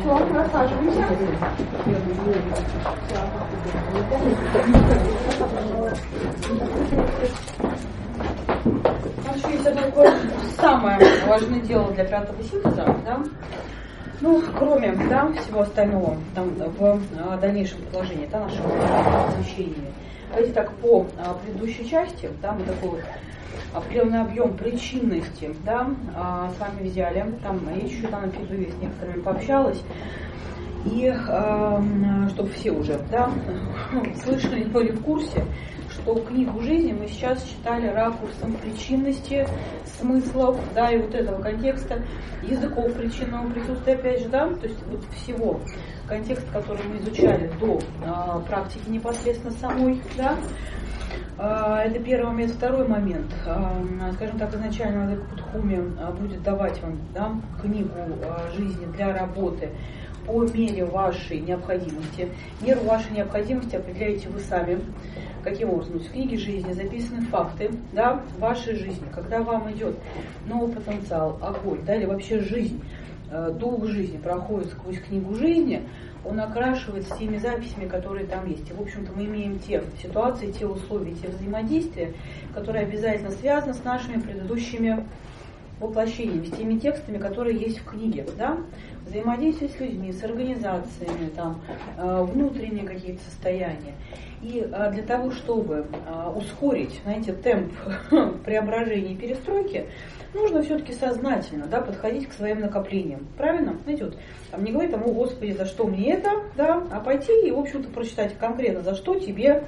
Все, рассаживаемся. Значит, есть такое самое важное дело для пятого синтеза, да? Ну, кроме, да, всего остального, там, в дальнейшем предложении, да, нашего изучения. Давайте так, по предыдущей части, да, мы такой вот определенный объем причинности, да, с вами взяли, там, я еще там на перерыве с некоторыми пообщалась, и чтобы все уже, да, слышали и были в курсе, что книгу жизни мы сейчас читали ракурсом причинности, смыслов, да, и вот этого контекста, языков причинного присутствия, опять же, да, то есть вот всего контекста, который мы изучали до практики непосредственно самой, да. Это первый момент. Второй момент, скажем так, изначально Владыка Путхуми будет давать вам, да, книгу жизни для работы по мере вашей необходимости. Меру вашей необходимости определяете вы сами. Каким образом? В книге жизни записаны факты, да, вашей жизни, когда вам идет новый потенциал, огонь, да, или вообще жизнь, дух жизни проходит сквозь книгу жизни, он окрашивается теми записями, которые там есть. И, в общем-то, мы имеем те ситуации, те условия, те взаимодействия, которые обязательно связаны с нашими предыдущими воплощениями, с теми текстами, которые есть в книге, да? Взаимодействие с людьми, с организациями, там, внутренние какие-то состояния. И для того, чтобы ускорить, знаете, темп преображения и перестройки, нужно все-таки сознательно, да, подходить к своим накоплениям. Правильно? Знаете, вот там не говорить, там, о Господи, за что мне это, да, а пойти и, в общем-то, прочитать конкретно, за что тебе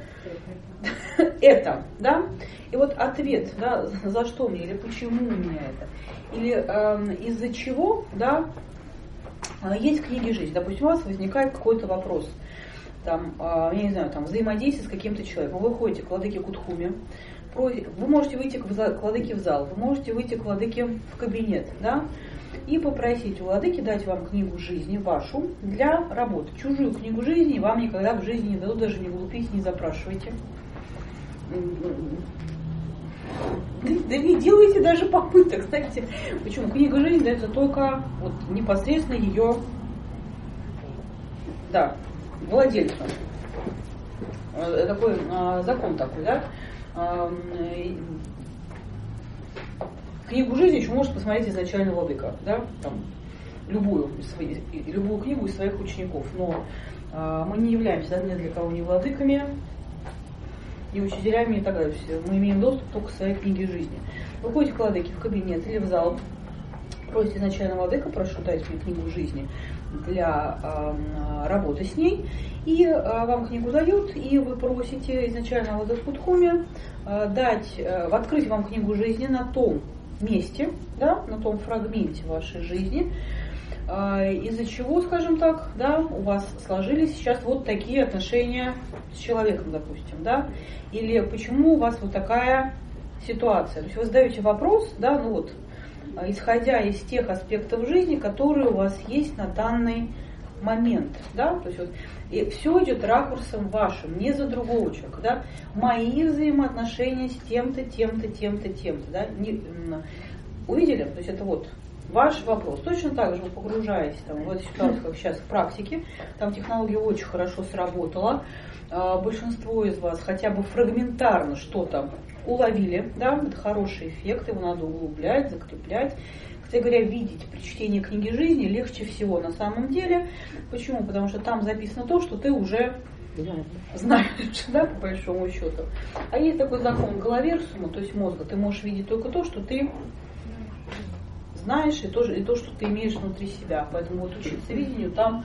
это, да. И вот ответ, да, за что мне, или почему у меня это, или из-за чего, да, есть книги жизни. Допустим, у вас возникает какой-то вопрос, там, я не знаю, там, взаимодействие с каким-то человеком. Вы выходите к Владыке Кутхуме, вы можете выйти к Владыке в зал, вы можете выйти к Владыке в кабинет, да, и попросить у Владыки дать вам книгу жизни вашу для работы. Чужую книгу жизни вам никогда в жизни не дадут, даже не глупите, не запрашивайте. Да не делайте даже попыток, кстати. Почему? Книга жизни дается только вот непосредственно ее, да, владельцу. Такой закон такой, да. Книгу жизни еще может посмотреть изначально Владыка, да, там, любую книгу из своих учеников, но мы не являемся, да, ни для кого не владыками, ни учителями и так далее. Мы имеем доступ только к своей книге жизни. Вы ходите к Владыке в кабинет или в зал, просите изначально Владыка, прошу дать мне книгу жизни для работы с ней, и вам книгу дают, и вы просите изначально Владыку Путхуми открыть вам книгу жизни на том месте, да, на том фрагменте вашей жизни, из-за чего, скажем так, да, у вас сложились сейчас вот такие отношения с человеком, допустим, да, или почему у вас вот такая ситуация. То есть вы задаете вопрос, да, ну вот, исходя из тех аспектов жизни, которые у вас есть на данный момент, да, то есть вот, и все идет ракурсом вашим, не за другого человека, да, мои взаимоотношения с тем-то, тем-то, тем-то, тем-то, да, увидели, то есть это вот ваш вопрос. Точно так же вы погружаетесь там, в эту ситуацию, как сейчас в практике, там технология очень хорошо сработала, большинство из вас хотя бы фрагментарно что-то уловили, да, это хороший эффект, его надо углублять, закреплять. Кстати говоря, видеть при чтении книги жизни легче всего на самом деле. Почему? Потому что там записано то, что ты уже знаешь, да, по большому счету. А есть такой закон галаверсума, то есть мозга, ты можешь видеть только то, что ты знаешь, и то, что ты имеешь внутри себя. Поэтому вот учиться видению там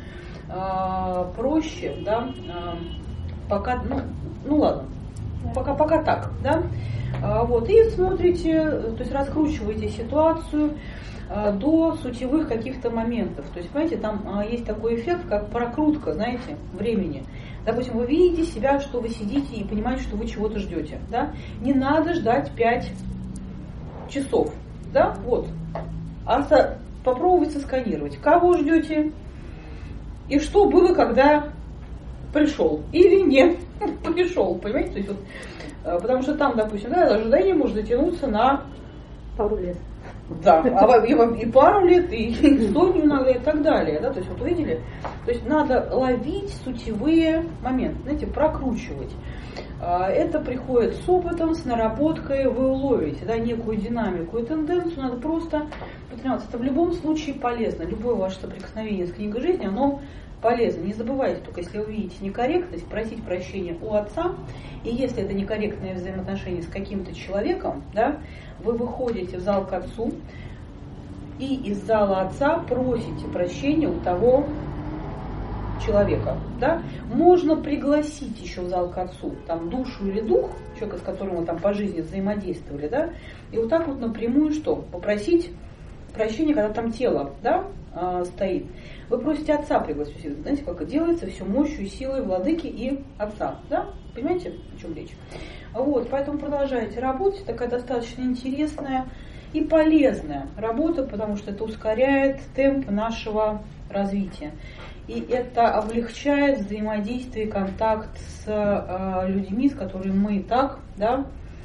проще, да, пока, ну ладно, пока так, да. Вот, и смотрите, то есть раскручиваете ситуацию до сутевых каких-то моментов. То есть, понимаете, там есть такой эффект, как прокрутка, знаете, времени. Допустим, вы видите себя, что вы сидите и понимаете, что вы чего-то ждете, да. Не надо ждать 5 часов, да, вот. А попробуйте сосканировать, кого ждете и что было, когда пришел или не пришел, понимаете, то есть вот, потому что там, допустим, да, ожидание может затянуться на пару лет. Да, и пару лет, и 100 иногда, и так далее. Да? То есть, вот увидели? То есть надо ловить сутевые моменты, знаете, прокручивать. Это приходит с опытом, с наработкой, вы уловите, да, некую динамику и тенденцию, надо просто потренироваться. Это в любом случае полезно. Любое ваше соприкосновение с книгой жизни, оно полезно. Не забывайте, только если вы видите некорректность, просить прощения у отца. И если это некорректное взаимоотношение с каким-то человеком, да, вы выходите в зал к отцу и из зала отца просите прощения у того человека. Да? Можно пригласить еще в зал к отцу там, душу или дух, человека, с которым вы там по жизни взаимодействовали, да, и вот так вот напрямую что? Попросить прощения, когда там тело, да, стоит. Вы просите отца пригласить. Знаете, как это делается? Все мощью и силой владыки и отца. Да? Понимаете, о чем речь? Вот, поэтому продолжайте работать. Такая достаточно интересная и полезная работа, потому что это ускоряет темп нашего развития. И это облегчает взаимодействие и контакт с людьми, с которыми мы и так, да,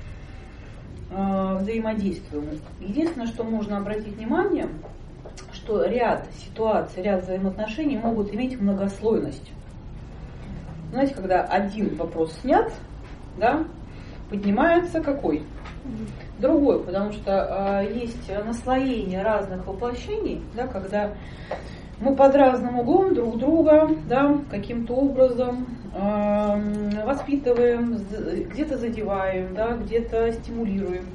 взаимодействуем. Единственное, что можно обратить внимание, что ряд ситуаций, ряд взаимоотношений могут иметь многослойность. Знаете, когда один вопрос снят, да, поднимается какой? Другой, потому что есть наслоение разных воплощений, да, когда мы под разным углом друг друга, да, каким-то образом воспитываем, где-то задеваем, да, где-то стимулируем.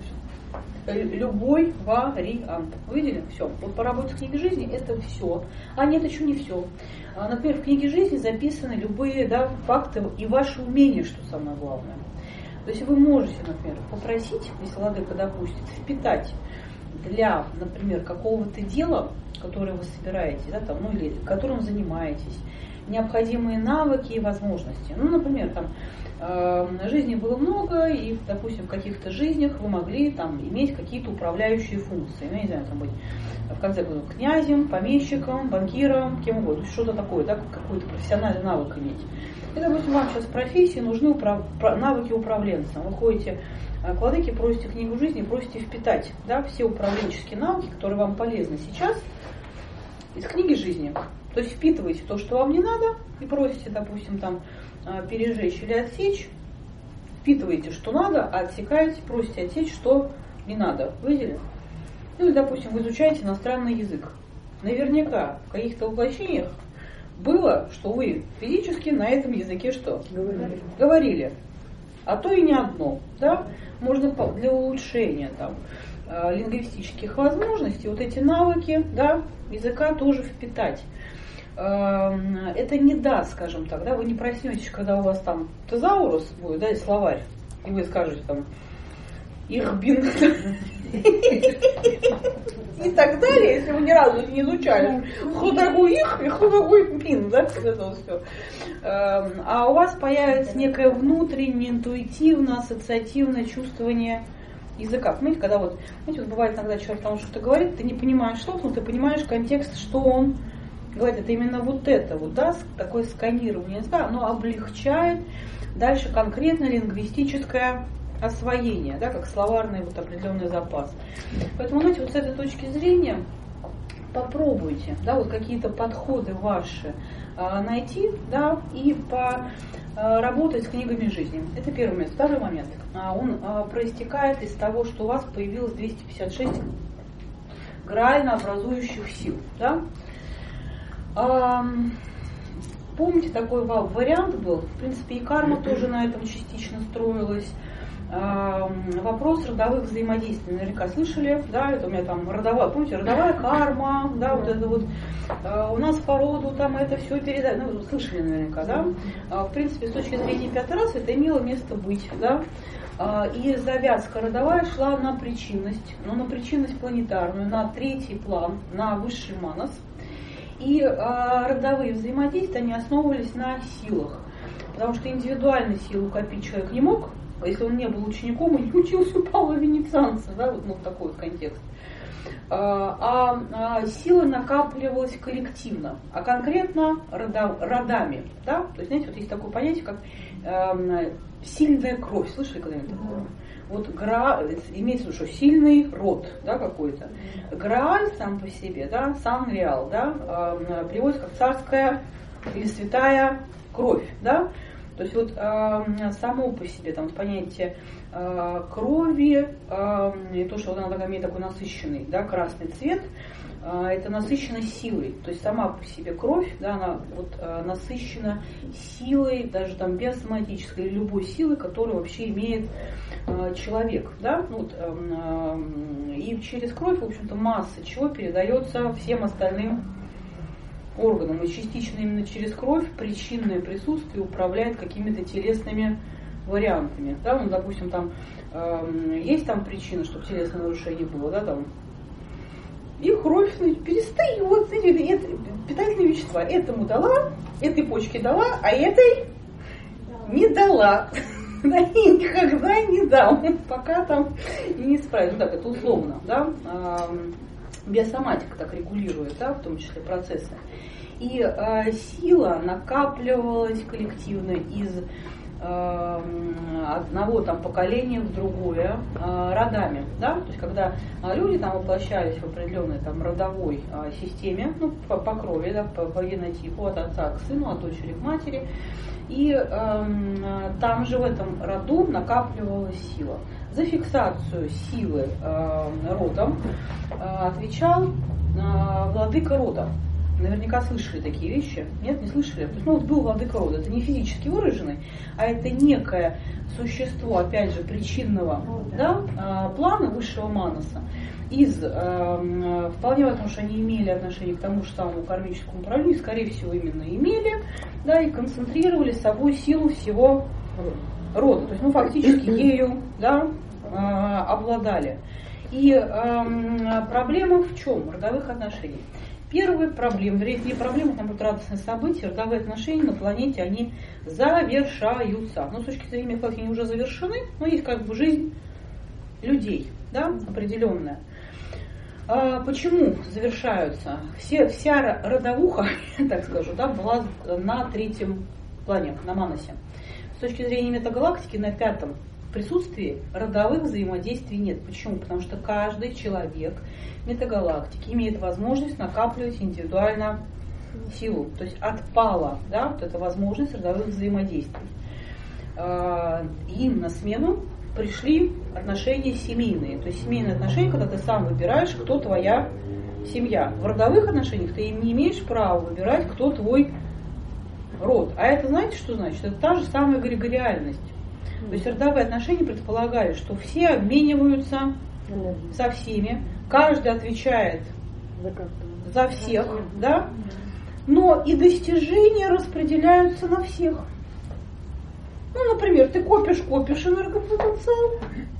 Любой вариант. Вы видели? Все. Вот по работе с книгой жизни это все. А нет, еще не все. Например, в книге жизни записаны любые, да, факты и ваши умения, что самое главное. То есть вы можете, например, попросить, если владыка допустит, впитать для, например, какого-то дела, которое вы собираетесь, да, там, ну, или которым занимаетесь, необходимые навыки и возможности. Ну, например, там, жизни было много, и, допустим, в каких-то жизнях вы могли там иметь какие-то управляющие функции. Ну, не знаю, там быть в конце концов князем, помещиком, банкиром, кем угодно. Что-то такое, да, какой-то профессиональный навык иметь. И, допустим, вам сейчас в профессии нужны навыки управленца. Вы ходите к владыке, просите книгу жизни, просите впитать, да, все управленческие навыки, которые вам полезны сейчас, из книги жизни. То есть впитываете то, что вам не надо, и просите, допустим, там, пережечь или отсечь, впитываете, что надо, а отсекаете, просите отсечь, что не надо. Видели? Ну или, допустим, вы изучаете иностранный язык. Наверняка в каких-то воплощениях было, что вы физически на этом языке что? Говорили. А то и не одно. Да? Можно для улучшения там, лингвистических возможностей вот эти навыки, да, языка тоже впитать. Это не даст, скажем так, да, вы не проснетесь, когда у вас там тезаурус будет, да, и словарь, и вы скажете там их бин и так далее, если вы ни разу не изучали, что такое их и что такое бин, да, это все. А у вас появится некое внутреннее, интуитивное, ассоциативное чувствование языка. Понимаете, когда вот, знаете, вот бывает иногда человек там что-то говорит, ты не понимаешь что-то, но ты понимаешь контекст, что он говорит. Это именно вот это вот, да, такое сканирование языка, оно облегчает дальше конкретно лингвистическое освоение, да, как словарный вот определенный запас. Поэтому, знаете, вот с этой точки зрения попробуйте, да, вот какие-то подходы ваши найти, да, и работать с книгами жизни. Это первый момент. Второй момент. Он проистекает из того, что у вас появилось 256 граально образующих сил. Да? Помните, такой вариант был? В принципе, и карма тоже на этом частично строилась. Вопрос родовых взаимодействий. Наверняка слышали, да, это у меня там родовая, помните, родовая карма, да, вот это вот, у нас по роду там это все передать, ну, слышали наверняка, да. В принципе, с точки зрения пятой расы это имело место быть, да. И завязка родовая шла на причинность, но на причинность планетарную, на третий план, на высший манас. И родовые взаимодействия, они основывались на силах, потому что индивидуальной силу копить человек не мог. Если он не был учеником и не учился у Павла Венецианца, да, вот, ну, такой вот контекст. Сила накапливалась коллективно, а конкретно родами. Да? То есть, знаете, вот есть такое понятие, как сильная кровь. Слышали когда-нибудь такое? вот Грааль, имеется в виду, что сильный род, да, какой-то. Грааль сам по себе, да, сам реал, да, переводится как царская или святая кровь, да. То есть вот само по себе там понятие крови, и то, что она имеет такой насыщенный, да, красный цвет, это насыщенность силой. То есть сама по себе кровь, да, она вот насыщена силой, даже там биосоматической или любой силой, которую вообще имеет человек, да. Вот, и через кровь, в общем-то, масса чего передается всем остальным органам. И частично именно через кровь причинное присутствие управляет какими-то телесными вариантами. Да? Ну, допустим, там есть там причина, чтобы телесное нарушение было, да, там. И кровь перестает, питательные вещества. Этому дала, этой почке дала, а этой не дала. Да, и никогда не дам, пока там не справится. Ну так, это условно, да. Биосоматика так регулирует, да, в том числе процессы. И сила накапливалась коллективно из одного там поколения в другое родами, да, то есть когда люди там воплощались в определенной там родовой системе, ну, по крови, да, по генотипу от отца к сыну, от дочери к матери, и там же в этом роду накапливалась сила. За фиксацию силы родом отвечал владыка рода. Наверняка слышали такие вещи. Нет, не слышали? То есть, ну, вот был владыка рода. Это не физически выраженный, а это некое существо, опять же, причинного, да, плана высшего манаса. Вполне возможно, что они имели отношение к тому же самому кармическому управлению, скорее всего, именно имели, да, и концентрировали собой силу всего рода. То есть, ну, фактически ею, да, обладали. И проблема в чем? Родовых отношений. Первая проблема, вернее, не проблема, там будут радостные события, родовые отношения на планете, они завершаются. Но с точки зрения мифологии они уже завершены, но есть как бы жизнь людей, да, определенная. Почему завершаются? Вся родовуха, так скажу, да, была на третьем плане, на Манасе. С точки зрения метагалактики, на пятом присутствии родовых взаимодействий нет. Почему? Потому что каждый человек метагалактики имеет возможность накапливать индивидуально силу. То есть отпала, да, вот эта возможность родовых взаимодействий. Им на смену пришли отношения семейные. То есть семейные отношения, когда ты сам выбираешь, кто твоя семья. В родовых отношениях ты не имеешь права выбирать, кто твой род. А это знаете, что значит? Это та же самая эгрегориальность. То есть родовые отношения предполагали, что все обмениваются со всеми, каждый отвечает за всех, да? Но и достижения распределяются на всех. Ну, например, ты копишь энергопотенциал.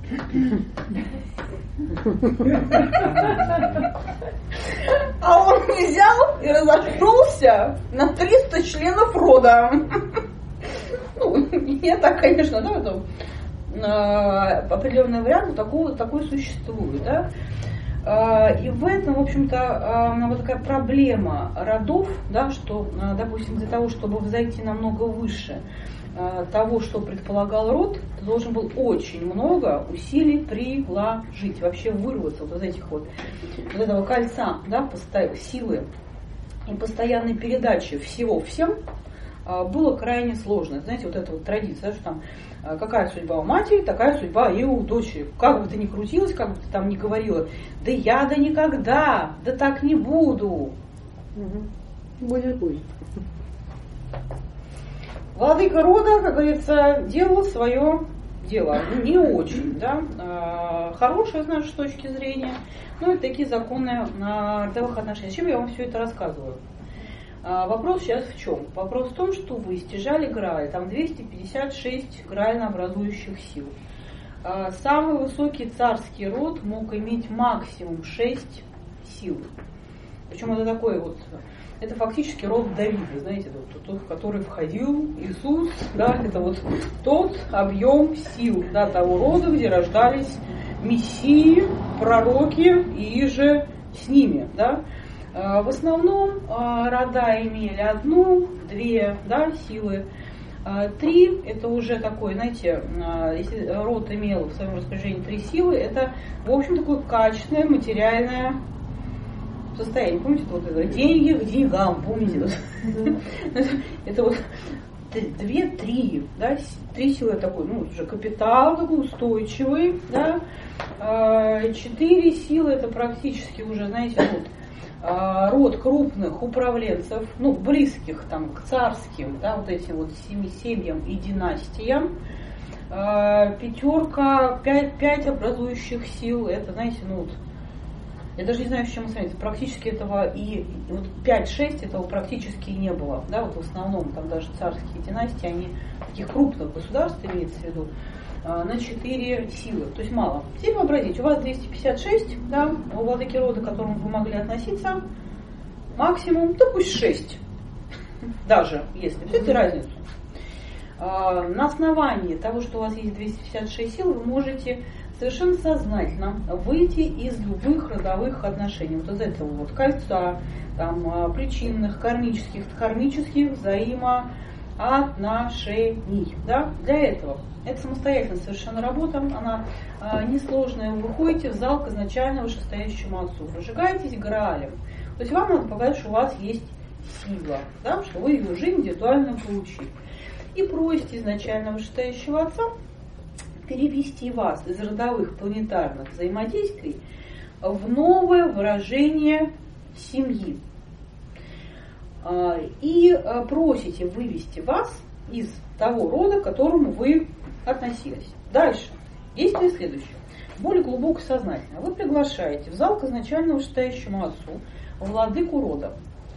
А он взял и разошелся на 300 членов рода. Ну, не так, конечно, да, это определенный вариант такой существует, да. И в этом, в общем-то, вот такая проблема родов, да, что, допустим, для того, чтобы взойти намного выше того, что предполагал род, ты должен был очень много усилий приложить, вообще вырваться вот из этих вот этого кольца, да, силы и постоянной передачи всего всем. Было крайне сложно. Знаете, вот эта вот традиция, что там какая судьба у матери, такая судьба и у дочери. Как бы ты ни крутилась, как бы ты там ни говорила, да я да никогда, да так не буду. Будет. Владыка рода, как говорится, делал свое дело. Не очень, да. Хорошее, с нашей точки зрения. Ну и такие законы родовых отношений. Зачем я вам все это рассказываю? Вопрос сейчас в чем? Вопрос в том, что вы стяжали Грааль, там 256 граально-образующих сил. Самый высокий царский род мог иметь максимум 6 сил. Причем это такой вот, это фактически род Давида, знаете, тот, в который входил Иисус, да, это вот тот объем сил, да, того рода, где рождались мессии, пророки и же с ними, да. В основном рода имели одну, две, да, силы. 3 это уже такой, знаете, если род имел в своем распоряжении 3 силы, это, в общем, такое качественное материальное состояние. Помните, вот это деньги к деньгам, помните? Это вот 2-3, да, 3 силы такой, ну, уже капитал такой устойчивый, да, 4 силы это практически уже, знаете, вот, род крупных управленцев, ну, близких там к царским, да, вот этим вот семьям и династиям. 5 образующих сил, это, знаете, ну вот, я даже не знаю, с чем сравнить, практически этого и вот 5-6 этого практически не было, да, вот в основном там даже царские династии, они таких крупных государств имеется в виду, на 4 силы, то есть мало. Теперь вообразите, у вас 256, да, у владыки рода, к которому вы могли относиться, максимум, да пусть 6, даже если, видите разницу. На основании того, что у вас есть 256 сил, вы можете совершенно сознательно выйти из любых родовых отношений, вот из этого вот кольца, там, причинных, кармических взаимоотношений. Да? Для этого это самостоятельная совершенно работа, она несложная. Вы выходите в зал к изначально вышестоящему отцу, разжигаетесь Граалем. То есть вам надо показать, что у вас есть сила, да? Что вы ее уже индивидуально получили. И просите изначально вышестоящего отца перевести вас из родовых планетарных взаимодействий в новое выражение семьи. И просите вывести вас из того рода, к которому вы относились. Дальше. Действие следующее. Более глубоко сознательно. Вы приглашаете в зал к изначально вышестоящему отцу владыку рода.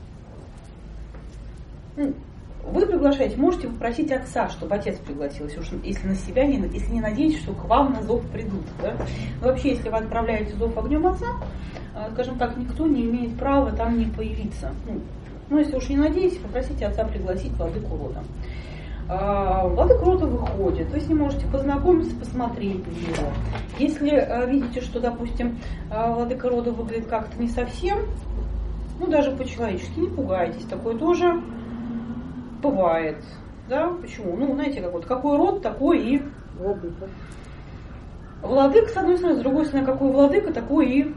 Вы приглашаете, можете попросить отца, чтобы отец пригласил, если на себя если не надеетесь, что к вам на зов придут. Да? Но вообще, если вы отправляете зов огнем отца, скажем так, никто не имеет права там не появиться. Ну, если уж не надеетесь, попросите отца пригласить владыку рода. Владыка рода выходит, вы с ним можете познакомиться, посмотреть на него. Если видите, что, допустим, владыка рода выглядит как-то не совсем, ну, даже по-человечески, не пугайтесь, такое тоже бывает, да, почему? Ну, знаете, как вот, какой род, такой и Владыка. Владыка, с одной стороны, с другой стороны, какой владыка, такой и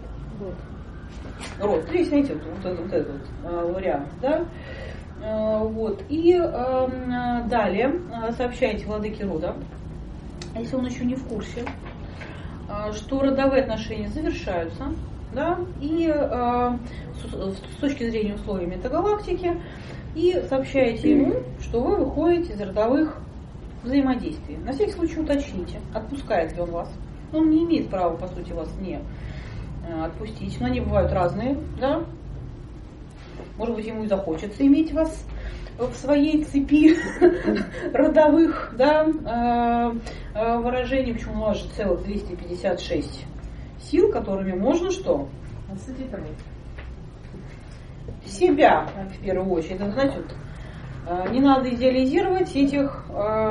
род. Здесь, знаете, вот этот вариант, да. Вот. И далее сообщаете владыке рода, если он еще не в курсе, что родовые отношения завершаются, да, и с точки зрения условий метагалактики, и сообщаете ему, что вы выходите из родовых взаимодействий. На всякий случай уточните, отпускает ли он вас. Он не имеет права, по сути, вас не отпустить, но они бывают разные, да. Может быть, ему и захочется иметь вас в своей цепи родовых, да, выражений. Почему у вас же целых 256 сил, которыми можно что? Себя, в первую очередь. Это, знаете, вот, не надо идеализировать этих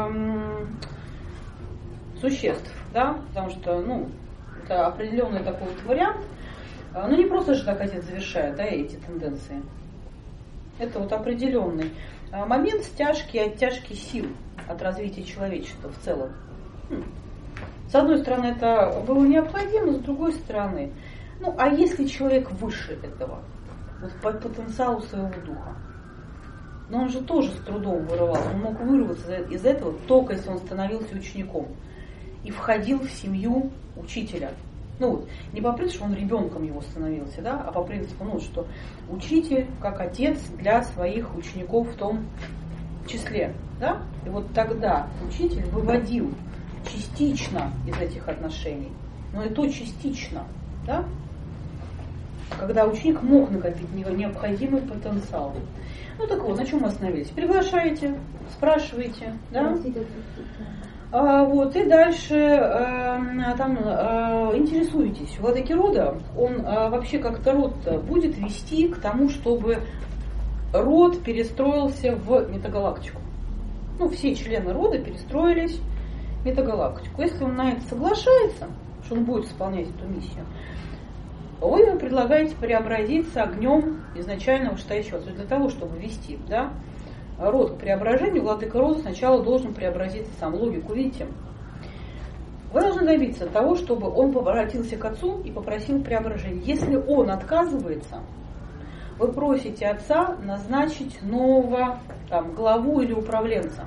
существ, да, потому что, ну, это определенный такой вот вариант. Ну, не просто же так отец завершает, да, эти тенденции. Это вот определенный момент стяжки и оттяжки сил от развития человечества в целом. С одной стороны, это было необходимо, с другой стороны, ну, а если человек выше этого, вот по потенциалу своего духа, но он же тоже с трудом вырывался, он мог вырваться из этого только если он становился учеником и входил в семью учителя. Ну вот, не по принципу, что он ребенком его становился, да, а по принципу, ну, что учитель как отец для своих учеников в том числе, да, и вот тогда учитель выводил частично из этих отношений, но и то частично, да, когда ученик мог накопить необходимый потенциал. Ну так вот, на чем мы остановились? Приглашаете, спрашиваете, да? Вот, и дальше там интересуетесь. Владыки рода, он вообще как-то род будет вести к тому, чтобы род перестроился в метагалактику. Ну, все члены рода перестроились в метагалактику. Если он на это соглашается, что он будет исполнять эту миссию, вы ему предлагаете преобразиться огнем изначально вышестоящего отца для того, чтобы вести, да, род к преображению, владыка рода сначала должен преобразиться сам. Логику видите? Вы должны добиться того, чтобы он обратился к отцу и попросил преображения. Если он отказывается, вы просите отца назначить нового главу или управленца.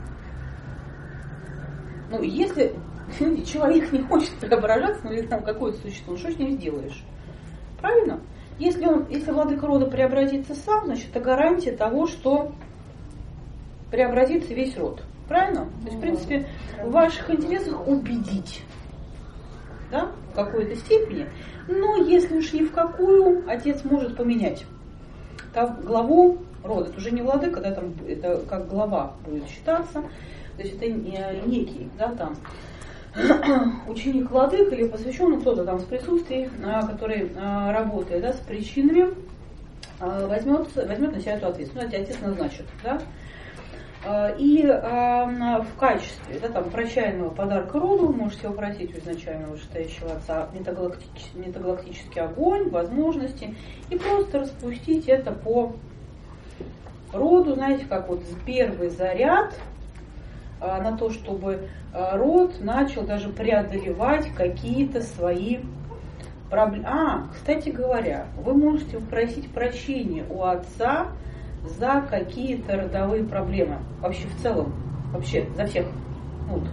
Ну, если человек не хочет преображаться, ну или какое-то существо, ну что с ним сделаешь? Правильно? Если владыка рода преобразится сам, значит это гарантия того, что преобразится весь род. Правильно? То есть, в принципе, в ваших интересах убедить, да, в какой-то степени. Но если уж ни в какую, отец может поменять главу рода. Это уже не владыка, да, там, это как глава будет считаться. То есть это некий, да, там, ученик владык или посвященный, кто-то там с присутствием, который работает, да, с причинами, возьмет на себя эту ответственность. Отец назначит, да. И в качестве, да, там, прощального подарка роду вы можете попросить у изначального вышестоящего отца метагалактический огонь, возможности, и просто распустить это по роду, знаете, как вот первый заряд на то, чтобы род начал даже преодолевать какие-то свои проблемы. Кстати говоря, вы можете попросить прощения у отца за какие-то родовые проблемы. Вообще в целом, вообще за всех. Вот.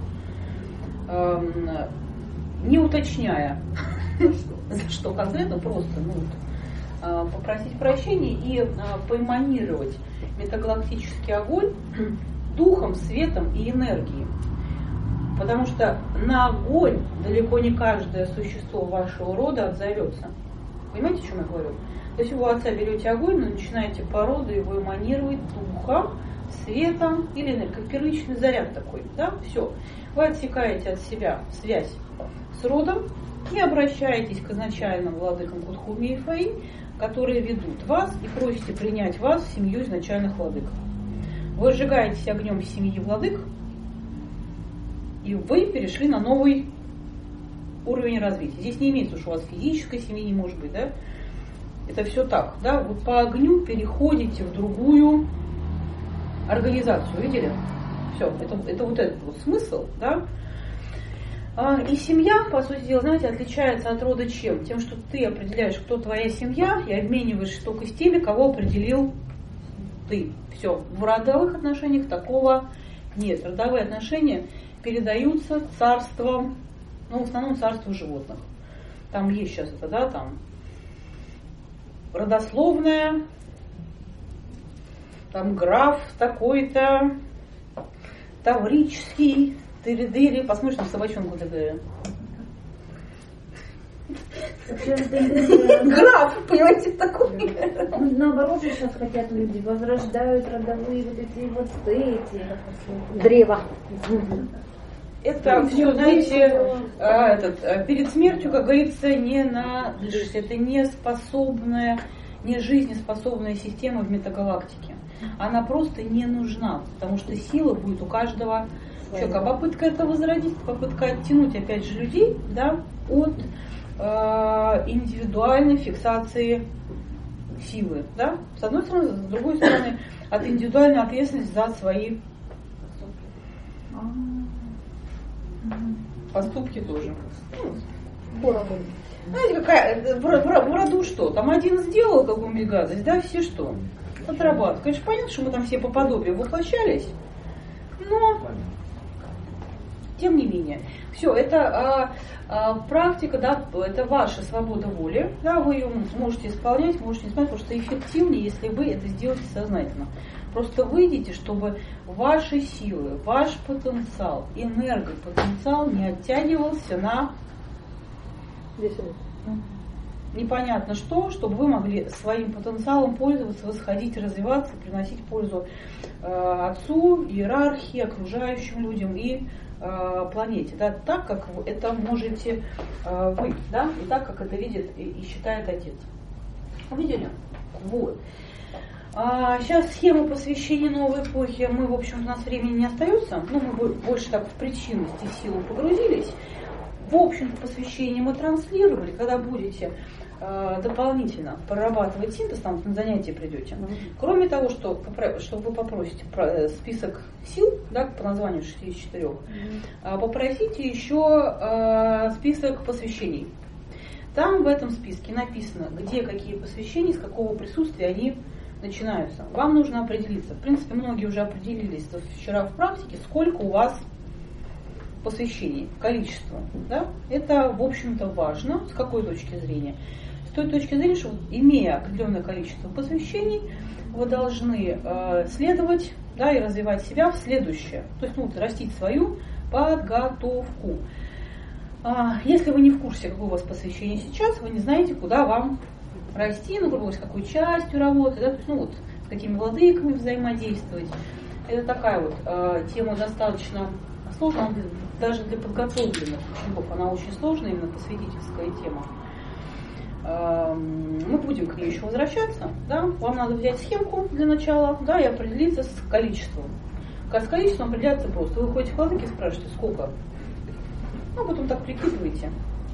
Не уточняя, за что конкретно, просто попросить прощения и поэманировать метагалактический огонь духом, светом и энергией. Потому что на огонь далеко не каждое существо вашего рода отзовется. Понимаете, о чем я говорю? То есть вы у отца берете огонь, но начинаете по роду его эманировать духом, светом или энергией, как первичный заряд такой. Да? Все. Вы отсекаете от себя связь с родом и обращаетесь к изначальным владыкам Кутхуми и Фаи, которые ведут вас и просите принять вас в семью изначальных владык. Вы сжигаетесь огнем семьи владык, и вы перешли на новый уровень развития. Здесь не имеется, что у вас физической семьи не может быть, да? Это все так, да? Вы по огню переходите в другую организацию, видели? Все, это вот этот вот смысл, да? И семья, по сути дела, знаете, отличается от рода чем? Тем, что ты определяешь, кто твоя семья, и обмениваешься только с теми, кого определил ты. Все. В родовых отношениях такого нет. Родовые отношения передаются царством, в основном царству животных. Там есть сейчас это, да, там родословная, там граф такой-то, таврический, тыры-дыры. Посмотришь на собачонку такая. Граф, понимаете, такой. Наоборот, сейчас хотят люди, возрождают родовые вот эти вот эти древа. Это все, знаете, перед смертью, как говорится, не надышится. Это не способная, не жизнеспособная система в метагалактике. Она просто не нужна, потому что сила будет у каждого человека. Попытка это возродить, попытка оттянуть, опять же, людей, да, от индивидуальной фиксации силы, да, с одной стороны, с другой стороны, от индивидуальной ответственности за свои поступки тоже. Знаете, какая в роду что? Там один сделал какую-нибудь гадость, да, все что? Отрабатывают. Конечно, понятно, что мы там все по подобию воплощались, но тем не менее. Все, это практика, да, это ваша свобода воли, да, вы ее сможете исполнять, можете не исполнять, потому что эффективнее, если вы это сделаете сознательно. Просто выйдите, чтобы ваши силы, ваш потенциал, энергопотенциал не оттягивался на непонятно что, чтобы вы могли своим потенциалом пользоваться, восходить, развиваться, приносить пользу отцу, иерархии, окружающим людям и планете, да, так, как это можете вы, да, и так, как это видит и считает отец. Видели? Вот. Сейчас схему посвящения новой эпохи мы, в общем, у нас времени не остается, но мы больше так в причинность и силу погрузились. В общем, посвящение мы транслировали, когда будете дополнительно прорабатывать синтез, там на занятия придете. Кроме того, что вы попросите список сил, да, по названию 64, попросите еще список посвящений. Там в этом списке написано, где какие посвящения, с какого присутствия они начинаются. Вам нужно определиться. В принципе, многие уже определились вчера в практике, сколько у вас посвящений, количество. Да? Это, в общем-то, важно. С какой точки зрения? С той точки зрения, что имея определенное количество посвящений, вы должны следовать, да, и развивать себя в следующее. То есть растить свою подготовку. Если вы не в курсе, какое у вас посвящение сейчас, вы не знаете, куда вам расти, грубо говоря, с какой частью работать, да, то есть, с какими владыками взаимодействовать. Это такая тема достаточно сложная, даже для подготовленных учеников она очень сложная, именно посвятительская тема. Мы будем к ней еще возвращаться. Да? Вам надо взять схемку для начала, да, и определиться с количеством. С количеством определяться просто. Вы ходите в владыки и спрашиваете, сколько? Потом так прикидываете.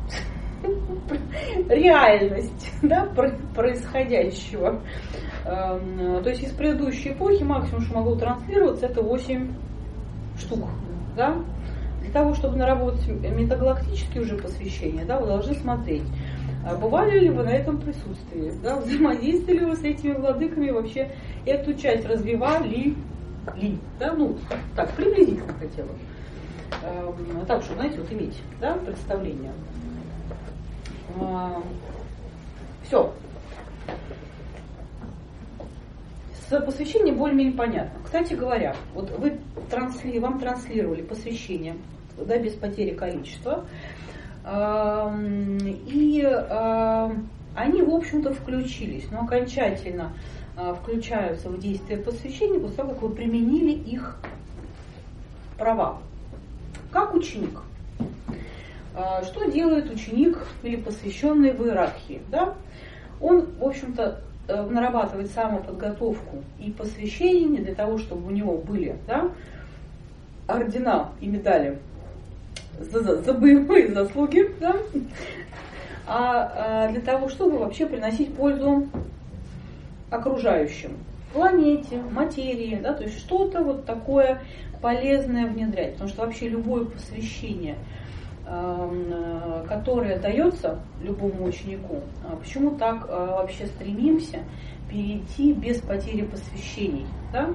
Реальность, да, происходящего. То есть из предыдущей эпохи максимум, что могло транслироваться, это 8 штук. Да? Для того, чтобы наработать метагалактические уже посвящения, да, вы должны смотреть, бывали ли вы на этом присутствии, да, взаимодействовали ли вы с этими владыками, вообще эту часть развивали ли, да, так, приблизительно хотела. Так, чтобы, знаете, иметь, да, представление. Все. С посвящением более-менее понятно. Кстати говоря, вам транслировали посвящение, да, без потери количества, и они, в общем-то, включились, но окончательно включаются в действие посвящения после того, как вы применили их права. Как ученик. Что делает ученик или посвященный в иерархии? Да? Он, в общем-то, нарабатывает самоподготовку и посвящение не для того, чтобы у него были, да, ордена и медали за боевые заслуги, да, а для того, чтобы вообще приносить пользу окружающим, планете, материи, да, то есть что-то такое полезное внедрять, потому что вообще любое посвящение, которое дается любому ученику, почему так вообще стремимся перейти без потери посвящений, да?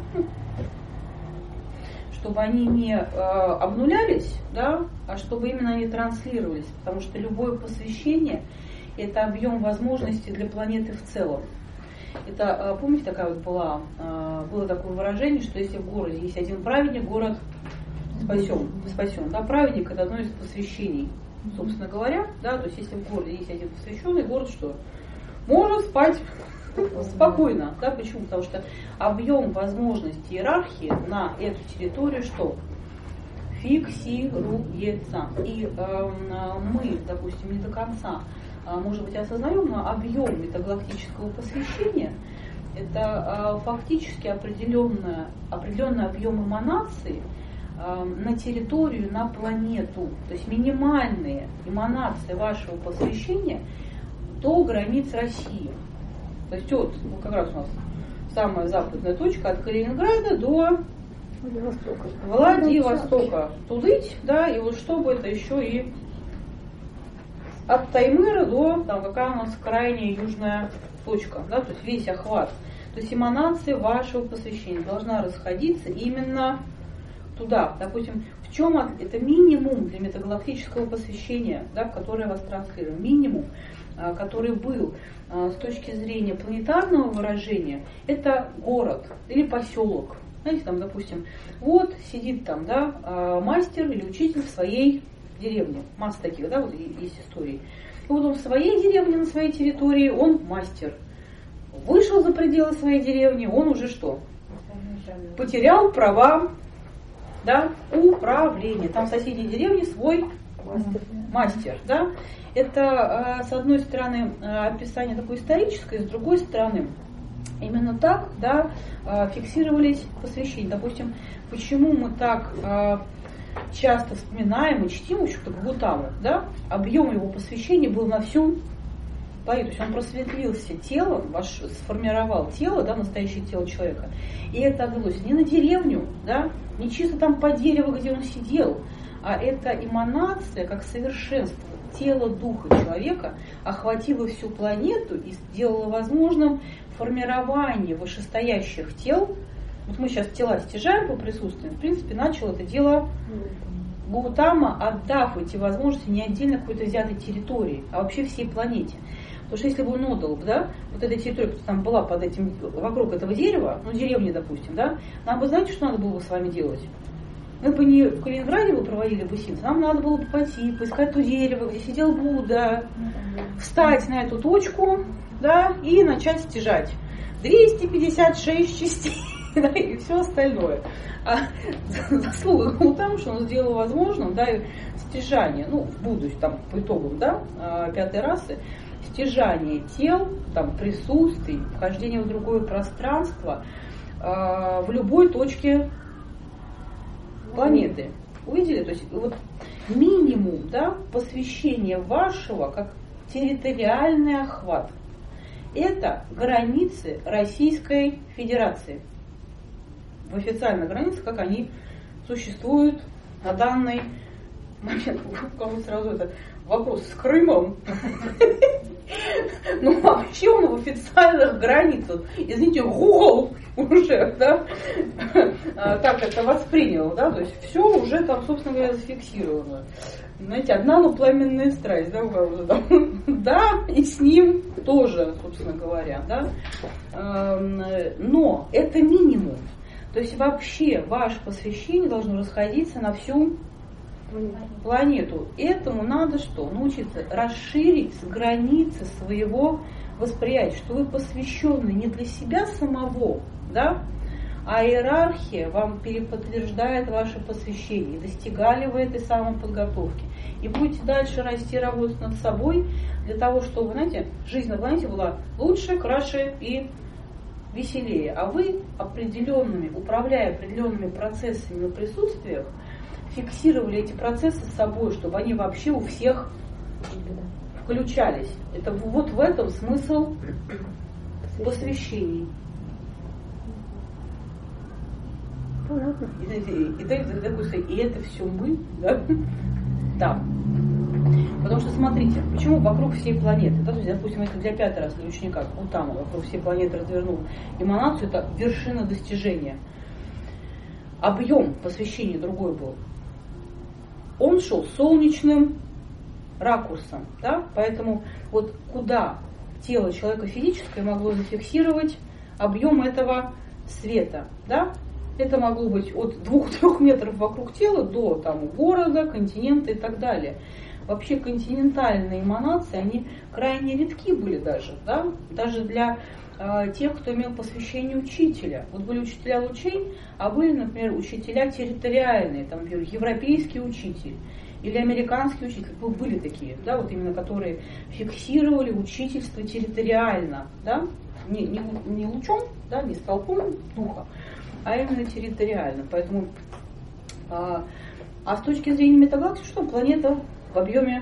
Чтобы они не обнулялись, да, а чтобы именно они транслировались, потому что любое посвящение – это объем возможностей для планеты в целом. Это, помните, было такое выражение, что если в городе есть один праведник, город спасен. Да, праведник – это одно из посвящений, собственно говоря. Да, то есть если в городе есть один посвященный, город что? Может спать спокойно. Да, почему? Потому что объем возможностей иерархии на эту территорию что? Фиксируется. И мы, допустим, не до конца, может быть, осознаем, но объем метагалактического посвящения – это фактически определенный объем эманаций на территорию, на планету. То есть минимальные эманации вашего посвящения до границ России. То есть как раз у нас самая западная точка от Калининграда до Владивостока. Тудыть, да, и чтобы это еще и от Таймыра до, какая у нас крайняя южная точка, да, то есть весь охват. То есть эманация вашего посвящения должна расходиться именно туда. Допустим, в чем это минимум для метагалактического посвящения, да, которое вас транслируем, минимум, который был с точки зрения планетарного выражения, это город или поселок. Знаете, допустим, сидит мастер или учитель в своей деревне. Масса таких, да, есть истории. И он в своей деревне, на своей территории, он мастер. Вышел за пределы своей деревни, он уже что? Потерял права, да, управления. Там в соседней деревне свой мастер, да. Это, с одной стороны, описание такое историческое, с другой стороны, именно так, да, фиксировались посвящения. Допустим, почему мы так часто вспоминаем и чтим, в общем-то, Гутаму, да, объем его посвящения был на всю планету. То есть он просветлился телом, сформировал тело, да, настоящее тело человека. И это отдалось не на деревню, да, не чисто там по дереву, где он сидел, а это эманация, как совершенство. Тело духа человека охватило всю планету и сделало возможным формирование вышестоящих тел. Вот мы сейчас тела стяжаем по присутствию. В принципе, начал это дело Гаутама, отдав эти возможности не отдельно какой-то взятой территории, а вообще всей планете. Потому что если бы он отдал, да, вот эта территория, которая там была под этим, вокруг этого дерева, ну, деревни, допустим, да, нам бы, знаете, что надо было бы с вами делать? Мы бы не в Калининграде бы проводили бы синт, нам надо было бы пойти, поискать то дерево, где сидел Будда, встать на эту точку, да, и начать стяжать. 256 частей, да, и все остальное. А заслуга Гаутамы, что он сделал возможным, да, стяжание, ну, в будущем, там, по итогам, да, пятой расы, стяжание тел, там, присутствий, вхождение в другое пространство в любой точке планеты. Увидели? То есть вот минимум, да, посвящения вашего как территориальный охват. Это границы Российской Федерации. В официальных границах, как они существуют на данный момент. У кого сразу это вопрос с Крымом. Ну, вообще он в официальных границах. Извините, Google уже, да, как это воспринял, да, то есть все уже там, собственно говоря, зафиксировано. Знаете, одна, но пламенная страсть, да, у кого-то там. Да, и с ним тоже, собственно говоря, да. Но это минимум. То есть вообще ваше посвящение должно расходиться на всю планету. Этому надо что? Научиться расширить границы своего восприятия, что вы посвященны не для себя самого, да, а иерархия вам переподтверждает ваше посвящение. И достигали вы этой самоподготовки. И будете дальше расти, работать над собой для того, чтобы, знаете, жизнь на планете была лучше, краше и веселее. А вы определенными, управляя определенными процессами на присутствиях, фиксировали эти процессы с собой, чтобы они вообще у всех включались. Это вот в этом смысл посвящений. И это все мы, да? Да. Потому что смотрите, почему вокруг всей планеты, да, то есть, допустим, если для пятой расы для ученика Гаутама вокруг всей планеты развернул эманацию, это вершина достижения. Объем посвящения другой был. Он шел солнечным ракурсом, да, поэтому вот куда тело человека физическое могло зафиксировать объем этого света, да, это могло быть от 2-3 метров вокруг тела до там, города, континента и так далее. Вообще континентальные эманации, они крайне редки были даже, да, даже для тех, кто имел посвящение учителя. Вот были учителя лучей, а были, например, учителя территориальные, там, например, европейский учитель или американский учитель. Были такие, да, вот именно которые фиксировали учительство территориально, да, не лучом, да, не столпом духа, а именно территориально. Поэтому, а с точки зрения метагалактики, что планета в объеме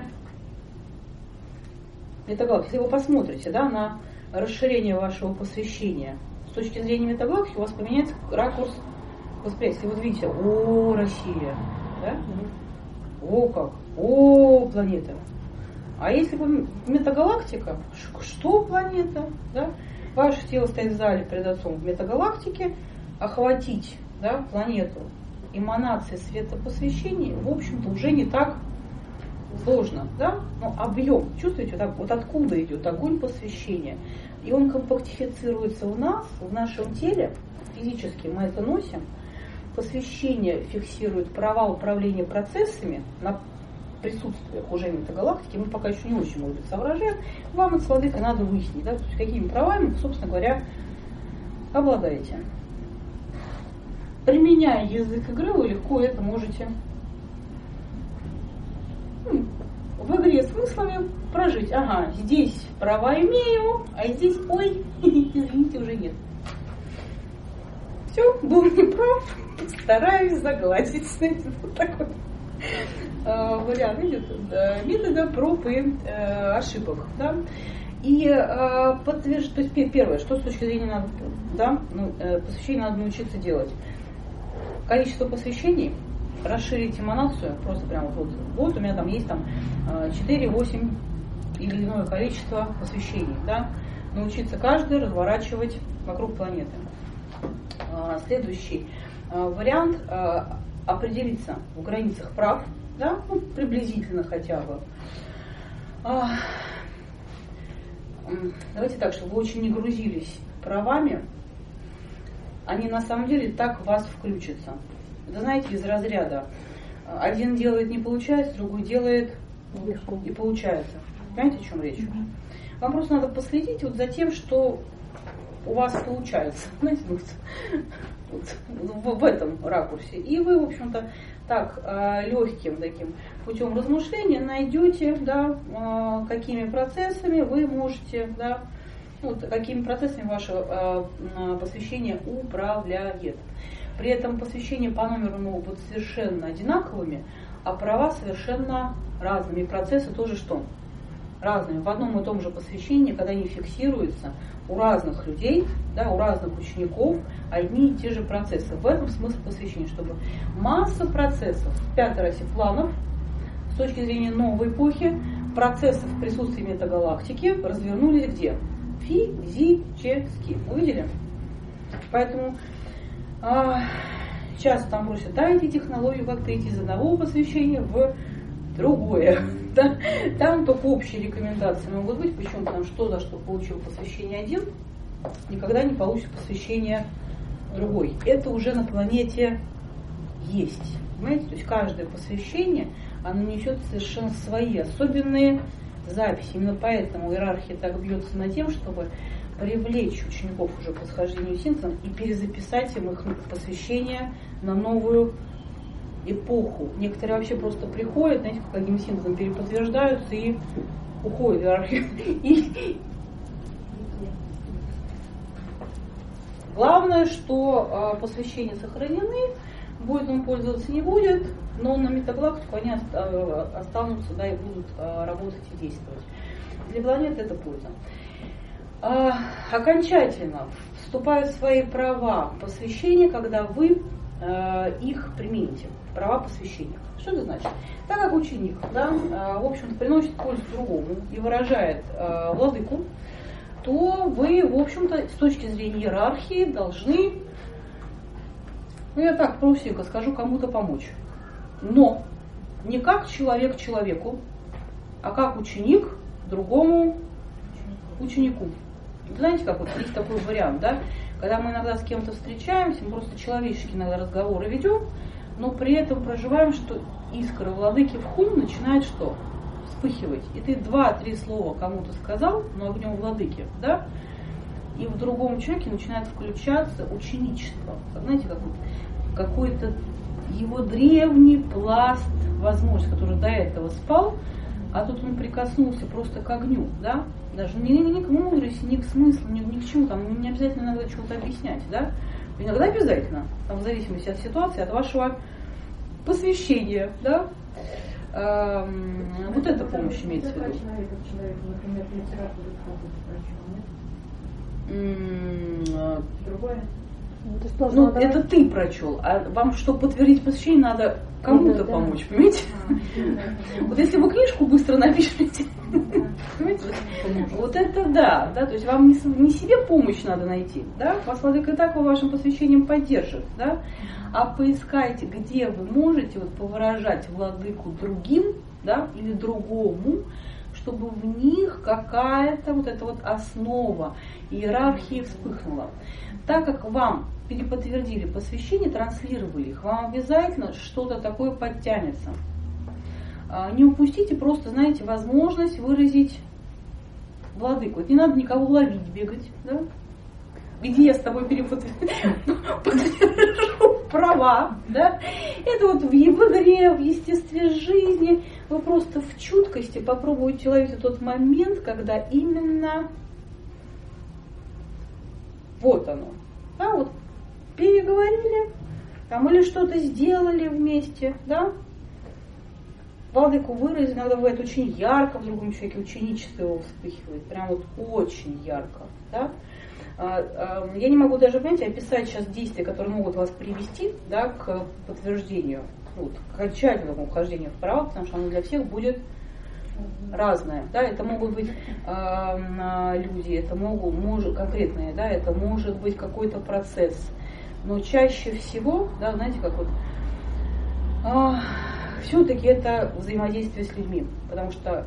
метагалактики? Если вы посмотрите, да, на расширение вашего посвящения, с точки зрения метагалактики у вас поменяется ракурс восприятия. Если вы видите, о, Россия, да? О, как, о, планета. А если вы метагалактика, что планета, да? Ваше тело стоит в зале перед отцом в метагалактике, охватить, да, планету эманацией светопосвящения, в общем-то, уже не так сложно, да? Но объем, чувствуете, вот откуда идет огонь посвящения, и он компактифицируется в нас, в нашем теле, физически мы это носим. Посвящение фиксирует права управления процессами на присутствиях уже метагалактики, мы пока еще не очень, может быть, соображаем. Вам от владыка надо выяснить, да, то есть какими правами вы, собственно говоря, обладаете. Применяя язык игры, вы легко это можете в игре смыслами прожить. Ага, здесь права имею, а здесь, ой, извините, уже нет. Все, был неправ, стараюсь загладить. Знаете, вот такой вариант идет метода проб и ошибок. Да? И то есть первое, что с точки зрения посвящения надо научиться делать. Количество посвящений, расширить эманацию, просто прямо вот у меня там есть 4, 8 или иное количество посвящений, да, научиться каждый разворачивать вокруг планеты. Следующий вариант определиться в границах прав, да, приблизительно хотя бы. Давайте так, чтобы вы очень не грузились правами, они на самом деле так в вас включатся. Вы знаете, из разряда один делает, не получается, другой делает и получается. Понимаете, о чем речь? Вам просто надо последить вот за тем, что у вас получается. Знаете, в этом ракурсе. И вы, в общем-то, так легким таким путем размышления найдете, да, какими процессами вы можете, да, какими процессами ваше посвящение управляет. При этом посвящения по номеру могут быть совершенно одинаковыми, а права совершенно разными. И процессы тоже что? Разными. В одном и том же посвящении, когда они фиксируются у разных людей, да, у разных учеников, одни и те же процессы. В этом смысл посвящения, чтобы масса процессов в пятой оси планов с точки зрения новой эпохи, процессов в присутствии метагалактики развернулись где? Физически. Увидели? Поэтому часто там просят, дайте технологию как перейти из одного посвящения в другое. Да? Там только общие рекомендации могут быть, почему? Потому что за что получил посвящение один, никогда не получит посвящение другой. Это уже на планете есть. Понимаете? То есть каждое посвящение, оно несет совершенно свои особенные записи. Именно поэтому иерархия так бьется над тем, чтобы привлечь учеников уже по схождению синтезом и перезаписать им их посвящение на новую эпоху. Некоторые вообще просто приходят, знаете, как одним синтезом переподтверждаются и уходят в иерархию. И главное, что посвящения сохранены, будет он пользоваться, не будет, но на метагалактику они останутся, да, и будут работать и действовать. Для планеты это польза. Окончательно вступают в свои права посвящения, когда вы их примените. Права посвящения. Что это значит? Так как ученик, да, в общем-то, приносит пользу другому и выражает владыку, то вы, в общем-то, с точки зрения иерархии должны, я так простенько скажу, кому-то помочь. Но не как человек человеку, а как ученик другому ученику. Знаете, как вот есть такой вариант, да? Когда мы иногда с кем-то встречаемся, мы просто человеческие иногда разговоры ведем, но при этом проживаем, что искра владыки в хум начинает что? Вспыхивать. И ты 2-3 слова кому-то сказал, но огнем владыки, да? И в другом человеке начинает включаться ученичество. Знаете, как вот какой-то его древний пласт возможностей, который до этого спал, а тут он прикоснулся просто к огню, да? Даже не к мудрости, не к смыслу, ни к чему, там не обязательно иногда чего-то объяснять, да? Иногда обязательно, там, в зависимости от ситуации, от вашего посвящения, да? Вот эта помощь имеется в виду. Человек, например, литературу прочел, другое. Ну, это ты прочел, а вам, чтобы подтвердить посвящение, надо кому-то помочь, понимаете? Вот если вы книжку быстро напишете, вот это да, то есть вам не себе помощь надо найти, да, вас владыка и так по вашим посвящениям поддержит, да, а поискайте, где вы можете вот повыражать владыку другим, да, или другому, чтобы в них какая-то вот эта вот основа иерархии вспыхнула. Так как вам переподтвердили посвящение, транслировали их, вам обязательно что-то такое подтянется. Не упустите просто, знаете, возможность выразить владыку. Не надо никого ловить, бегать, да? Где я с тобой переподтвержу права, да? Это вот в игре, в естестве жизни. Вы просто в чуткости попробуйте ловить тот момент, когда именно вот оно. Да, вот переговорили, там, или что-то сделали вместе, да? владыку выразить иногда бывает очень ярко в другом человеке, ученичество его вспыхивает, прям вот очень ярко. Да? Я не могу даже, понимаете, описать сейчас действия, которые могут вас привести, да, к подтверждению, вот, к окончательному вхождению в право, потому что оно для всех будет разное. Да? Это могут быть люди, это может конкретные, да, это может быть какой-то процесс. Но чаще всего, да, знаете, как вот все-таки это взаимодействие с людьми, потому что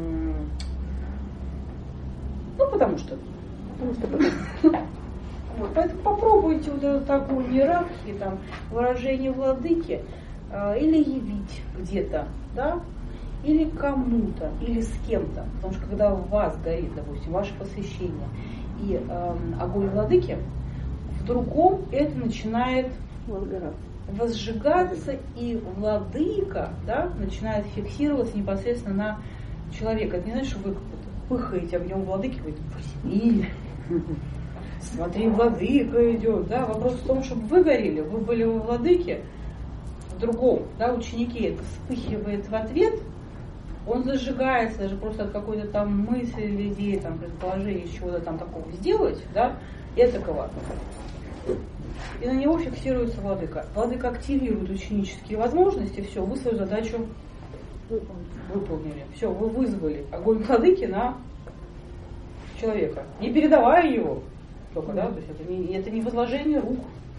Вот, поэтому попробуйте вот эту такую иерархию, там, выражение владыки, или явить где-то, да, или кому-то, или с кем-то. Потому что когда у вас горит, допустим, ваше посвящение и огонь владыки, в другом это начинает возжигаться, и владыка, да, начинает фиксироваться непосредственно на человека. Это не значит, что вы пыхаете огнем владыки, вы возьми, смотри, владыка идет. Да? Вопрос в том, чтобы вы горели, вы были во владыке, в другом, да, ученики, это вспыхивает в ответ, он зажигается даже просто от какой-то там мысли или идеи, там, предположения, чего-то там такого сделать, да, этакого. И на него фиксируется владыка. Владыка активирует ученические возможности, все, вы свою задачу выполнили. Все, вы вызвали огонь владыки на человека, не передавая его только, да, то есть это не возложение рук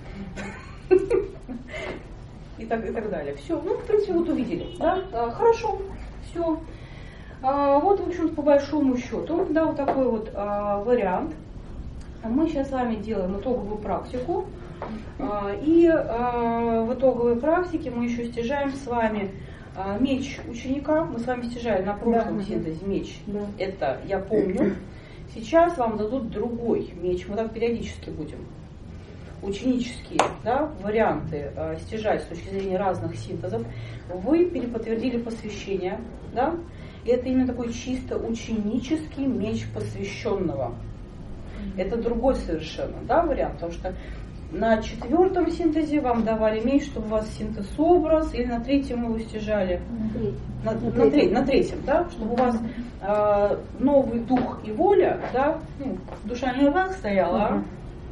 и так далее. Все, ну, в принципе, вот увидели, да, хорошо, все. Вот, в общем, по большому счету, да, вот такой вот вариант. Мы сейчас с вами делаем итоговую практику, и в итоговой практике мы еще стяжаем с вами меч ученика. Мы с вами стяжали на прошлом синтезе меч. Да. Это я помню. Сейчас вам дадут другой меч. Мы так периодически будем ученические, да, варианты стяжать с точки зрения разных синтезов. Вы переподтвердили посвящение, да? И это именно такой чисто ученический меч посвященного. Это другой совершенно, да, вариант, потому что на 4-м синтезе вам давали меч, чтобы у вас синтез-образ, или на 3-м его стяжали? На 3-м, да, чтобы у вас новый дух и воля, да, ну, душа не так стояла,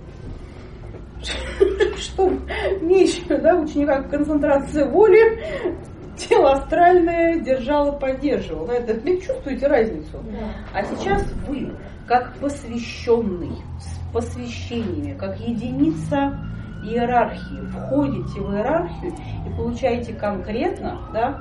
чтобы меч, да, ученика концентрация воли, тело астральное держало, поддерживало. Это вы чувствуете разницу? А сейчас вы, как посвященный, с посвящениями, как единица иерархии, входите в иерархию и получаете конкретно, да,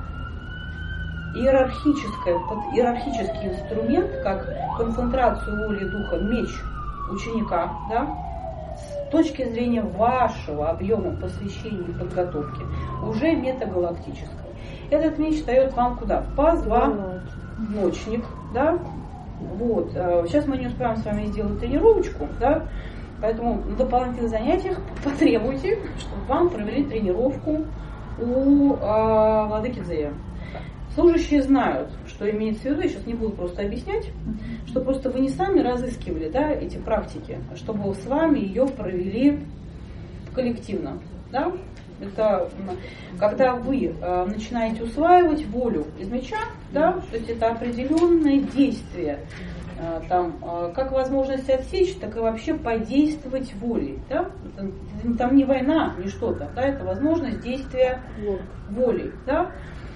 иерархический инструмент, как концентрацию воли духа, меч ученика, да, с точки зрения вашего объема посвящения и подготовки, уже метагалактической. Этот меч дает вам куда? Позвоночник, да. Вот. Сейчас мы не успеем с вами сделать тренировочку, да, поэтому на дополнительных занятиях потребуйте, чтобы вам провели тренировку у владыки Дзея. Служащие знают, что имеется в виду, я сейчас не буду просто объяснять, что просто вы не сами разыскивали, да, эти практики, а чтобы с вами ее провели коллективно, да. Это когда вы начинаете усваивать волю из меча, да, то есть это определенное действие, там, как возможность отсечь, так и вообще подействовать волей. Да? Там не война, не что-то, да, это возможность действия волей. Да?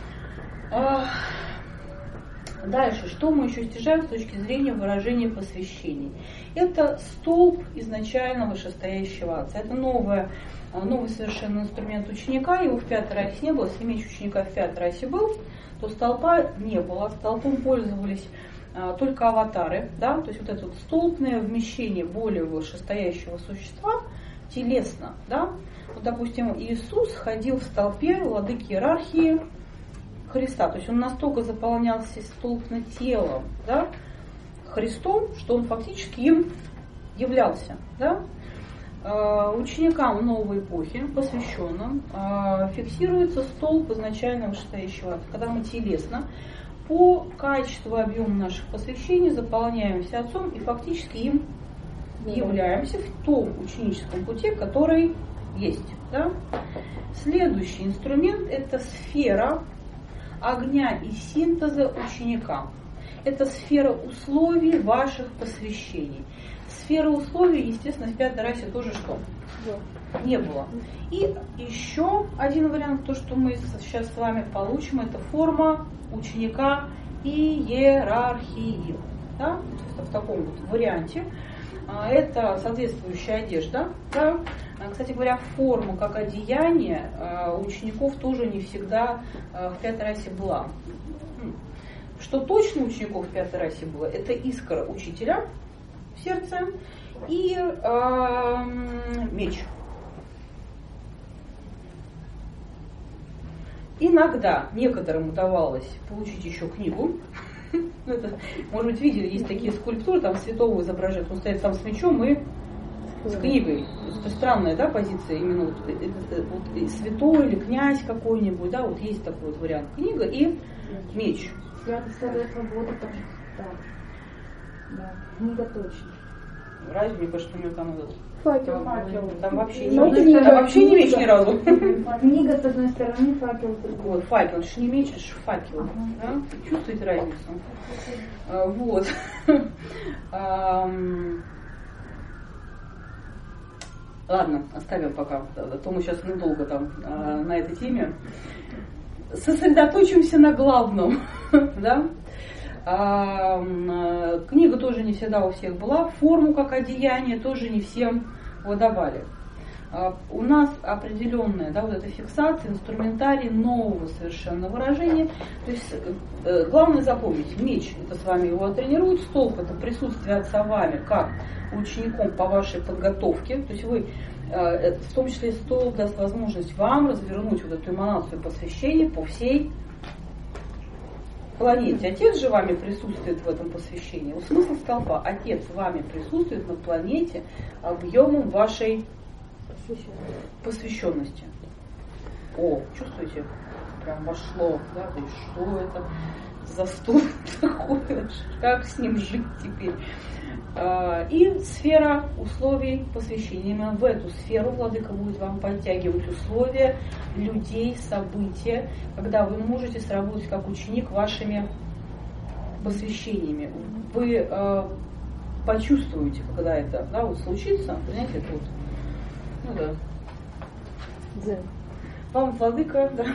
Дальше, что мы еще стяжаем с точки зрения выражения посвящений? Это столб изначально вышестоящего отца. Это новый совершенно инструмент ученика, его в 5-й расе не было. Если меч ученика в 5-й расе был, то столпа не было. Столпом пользовались только аватары, да? То есть вот это вот столбное вмещение более вышестоящего существа телесно. Да? Вот, допустим, Иисус ходил в столпе владыки иерархии Христа, то есть он настолько заполнялся столбно телом, да, Христом, что он фактически им являлся. Да? Ученикам новой эпохи, посвященным, фиксируется столб изначально вышестоящего отца, когда мы телесно по качеству и объему наших посвящений заполняемся отцом и фактически им являемся в том ученическом пути, который есть. Да? Следующий инструмент – это сфера огня и синтеза ученика. Это сфера условий ваших посвящений. Сфера условий, естественно, в пятой расе тоже что? Не было. И еще один вариант, то, что мы сейчас с вами получим, это форма ученика и иерархии. Да? В таком вот варианте. Это соответствующая одежда. Да? Кстати говоря, форма как одеяние у учеников тоже не всегда в пятой расе была. Что точно у учеников в пятой расе было, это искра учителя в сердце и меч. Иногда некоторым удавалось получить еще книгу. Это, может быть, видели, есть такие скульптуры, там святого изображают, он стоит там с мечом и с книгой. Это странная, да, позиция, именно вот святой или князь какой-нибудь, да, вот есть такой вот вариант. Книга и меч. Святая свобода тоже. Да, книга точно. Разве мне кажется, что у него там факел. Там вообще не меч ни разу. Книга с одной стороны, факел с другой. Вот, факел, это же не меч, это же факел. Да? Чувствуете разницу? Вот. Ладно, оставим пока, а то мы сейчас недолго там на этой теме. Сосредоточимся на главном. Да? Книга тоже не всегда у всех была, форму как одеяние тоже не всем выдавали. У нас определенная, да, вот эта фиксация, инструментарий нового совершенно выражения. То есть главное запомнить, меч, это с вами его тренирует, столб, это присутствие отца вами, как учеником по вашей подготовке. То есть вы, в том числе столб даст возможность вам развернуть вот эту эманацию посвящения по всей планете. Отец же вами присутствует в этом посвящении. Вот смысл столба. Отец вами присутствует на планете объемом вашей посвященности. О, чувствуете? Прям вошло. Да? То есть, что это за стул такой? Как с ним жить теперь? И сфера условий посвящения. Именно в эту сферу владыка будет вам подтягивать условия, людей, события, когда вы можете сработать как ученик вашими посвящениями. Вы почувствуете, когда это, да, вот случится, знаете, это вот, ну да. Вам владыка, да.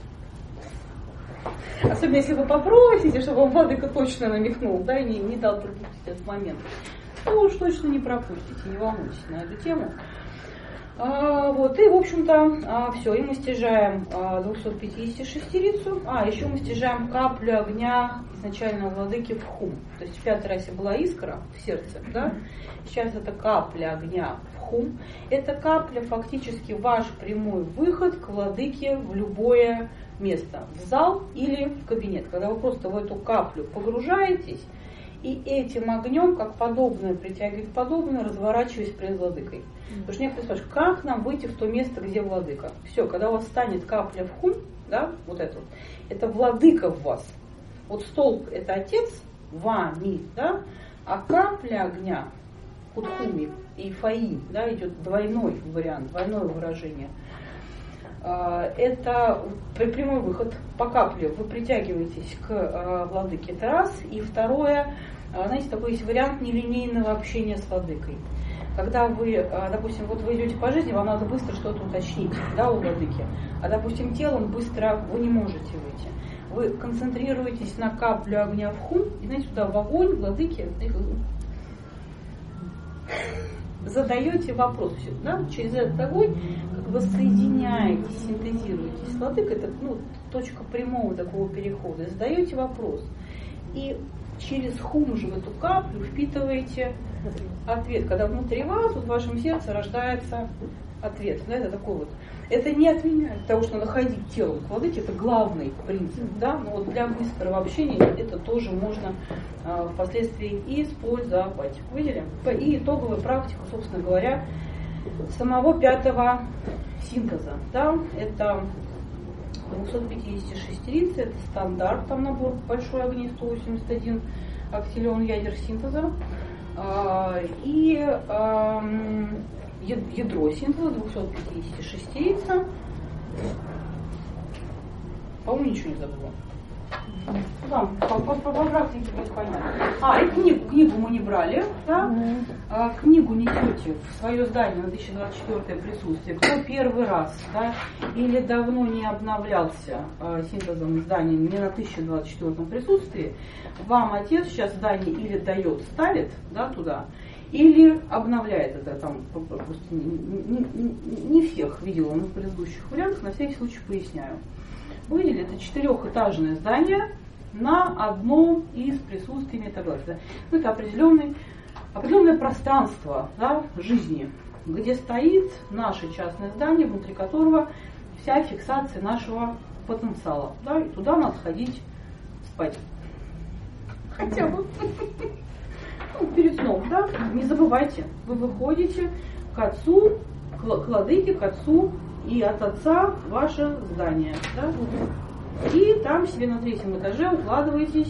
Особенно если вы попросите, чтобы вам владыка точно намекнул, да, и не дал пропустить этот момент, то уж точно не пропустите, не волнуйтесь на эту тему. Вот, и, в общем-то, все, и мы стяжаем 256-рицу, еще мы стяжаем каплю огня изначального владыки в хум. То есть в пятой расе была искра в сердце, да? Сейчас это капля огня в хум. Эта капля фактически ваш прямой выход к владыке в любое место, в зал или в кабинет. Когда вы просто в эту каплю погружаетесь, и этим огнем, как подобное притягивает подобное, разворачиваясь перед владыкой. Потому что некоторые спрашивают, как нам выйти в то место, где владыка? Все, когда у вас станет капля в хум, да, вот это владыка в вас. Вот столб это отец вами, да, а капля огня, кутхуми и фаи, да, идет двойной вариант, двойное выражение. Это прямой выход по капле. Вы притягиваетесь к владыке, это раз. И второе, знаете, такой есть вариант нелинейного общения с владыкой. Когда вы, допустим, вот вы идете по жизни, вам надо быстро что-то уточнить, да, у владыки. А, допустим, телом быстро вы не можете выйти. Вы концентрируетесь на каплю огня в хум, и, знаете, туда в огонь, владыки, задаете вопрос, да, через этот огонь как бы соединяетесь, синтезируетесь. Владыка это точка прямого такого перехода. Задаете вопрос. И через хум же в эту каплю впитываете ответ. Когда внутри вас, вот в вашем сердце рождается ответ. Да, это такой вот. Это не отменяет того, что надо ходить телом к владыке, это главный принцип. Да? Но вот для быстрого общения это тоже можно впоследствии использовать. Видели? И итоговая практика, собственно говоря, самого пятого синтеза. Да? Это 256 риц, это стандарт, там набор большой огней, 181 актиллион ядер синтеза. И ядро синтеза 256 рица. По-моему, ничего не забыла. Там, по практике будет понятно. И книгу мы не брали, да? Книгу несете в свое здание на 2024 присутствие. Кто первый раз, да, или давно не обновлялся синтезом здания не на 1024 присутствии, вам отец сейчас здание или дает, ставит, да, туда, или обновляет это там. Просто не всех видела в предыдущих вариантах, на всякий случай поясняю. Вы видели, это 4-этажное здание на одном из присутствий метагалактики. Это определенное пространство, да, жизни, где стоит наше частное здание, внутри которого вся фиксация нашего потенциала. Да, и туда надо ходить спать. Хотя бы. Перед сном, да? Не забывайте, вы выходите к отцу, к владыке, к отцу, и от отца ваше здание. Да? И там себе на 3-м этаже укладываетесь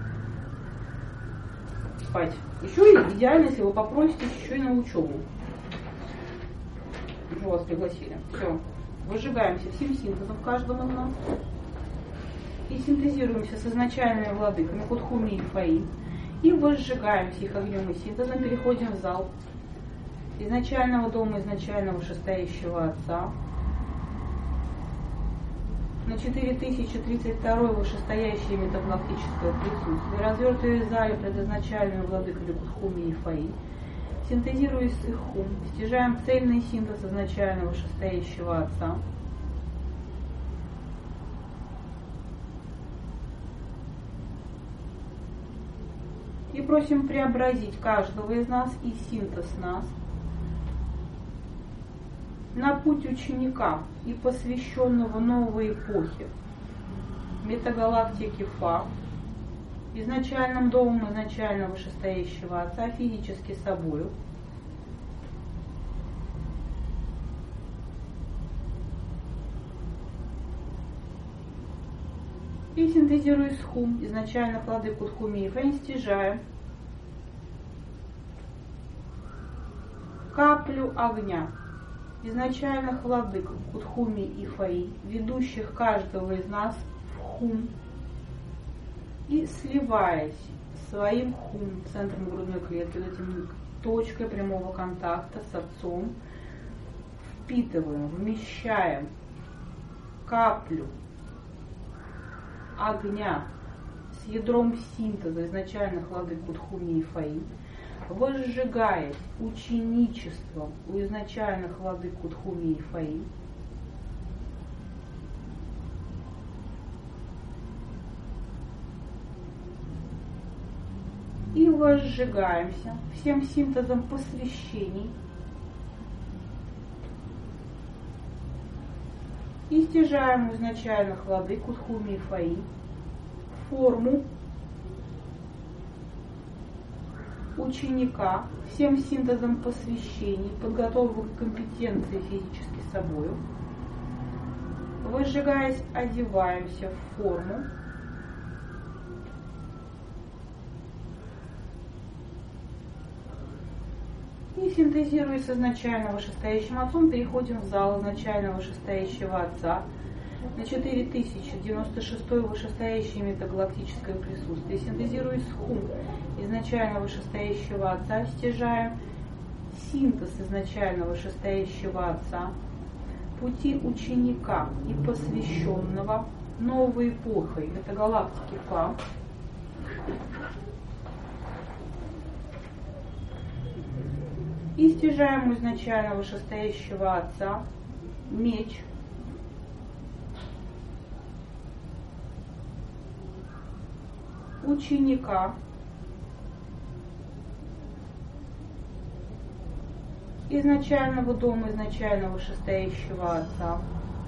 спать. Еще идеально, если вы попроситесь еще и на учебу. Уже вас пригласили. Все. Выжигаемся всем синтезом в каждом из нас. И синтезируемся с изначальными владыками Кутхуми и Фаи. И возжигаемся их огнем и синтезом. Переходим в зал изначального дома, изначального вышестоящего отца. На 4032 вышестоящее метагалактическое присутствие, развертые в зале предизначальную владыками Кутхуми и Фаи, синтезируясь с их хум, стяжаем цельный синтез изначального вышестоящего отца. И просим преобразить каждого из нас и синтез нас на путь ученика и посвященного новой эпохе метагалактики Фа, изначальным домом изначально вышестоящего отца, физически собою, и синтезируя с хум изначально владыку Кутхуми и Фаи, стяжаем каплю огня изначальных владык Кутхуми и Фаи, ведущих каждого из нас в хум, и сливаясь своим хум, центром грудной клетки, этим точкой прямого контакта с отцом, впитываем, вмещаем каплю огня с ядром синтеза изначальных владык Кутхуми и Фаи, возжигаясь ученичеством у изначальных владык Кутхуми и Фаи, и возжигаемся всем синтезом посвящений и стяжаем у изначальных владык Кутхуми и Фаи форму ученика всем синтезом посвящений, подготовку к компетенции физически собою. Возжигаясь, одеваемся в форму и, синтезируя с изначально вышестоящим отцом, переходим в зал изначально вышестоящего отца на 4096 вышестоящее метагалактическое присутствие. Синтезируя с хум изначально вышестоящего отца, стяжаем синтез изначально вышестоящего отца, пути ученика и посвященного новой эпохой метагалактики Фа, и стяжаем у изначально вышестоящего отца меч ученика изначального дома изначально вышестоящего отца,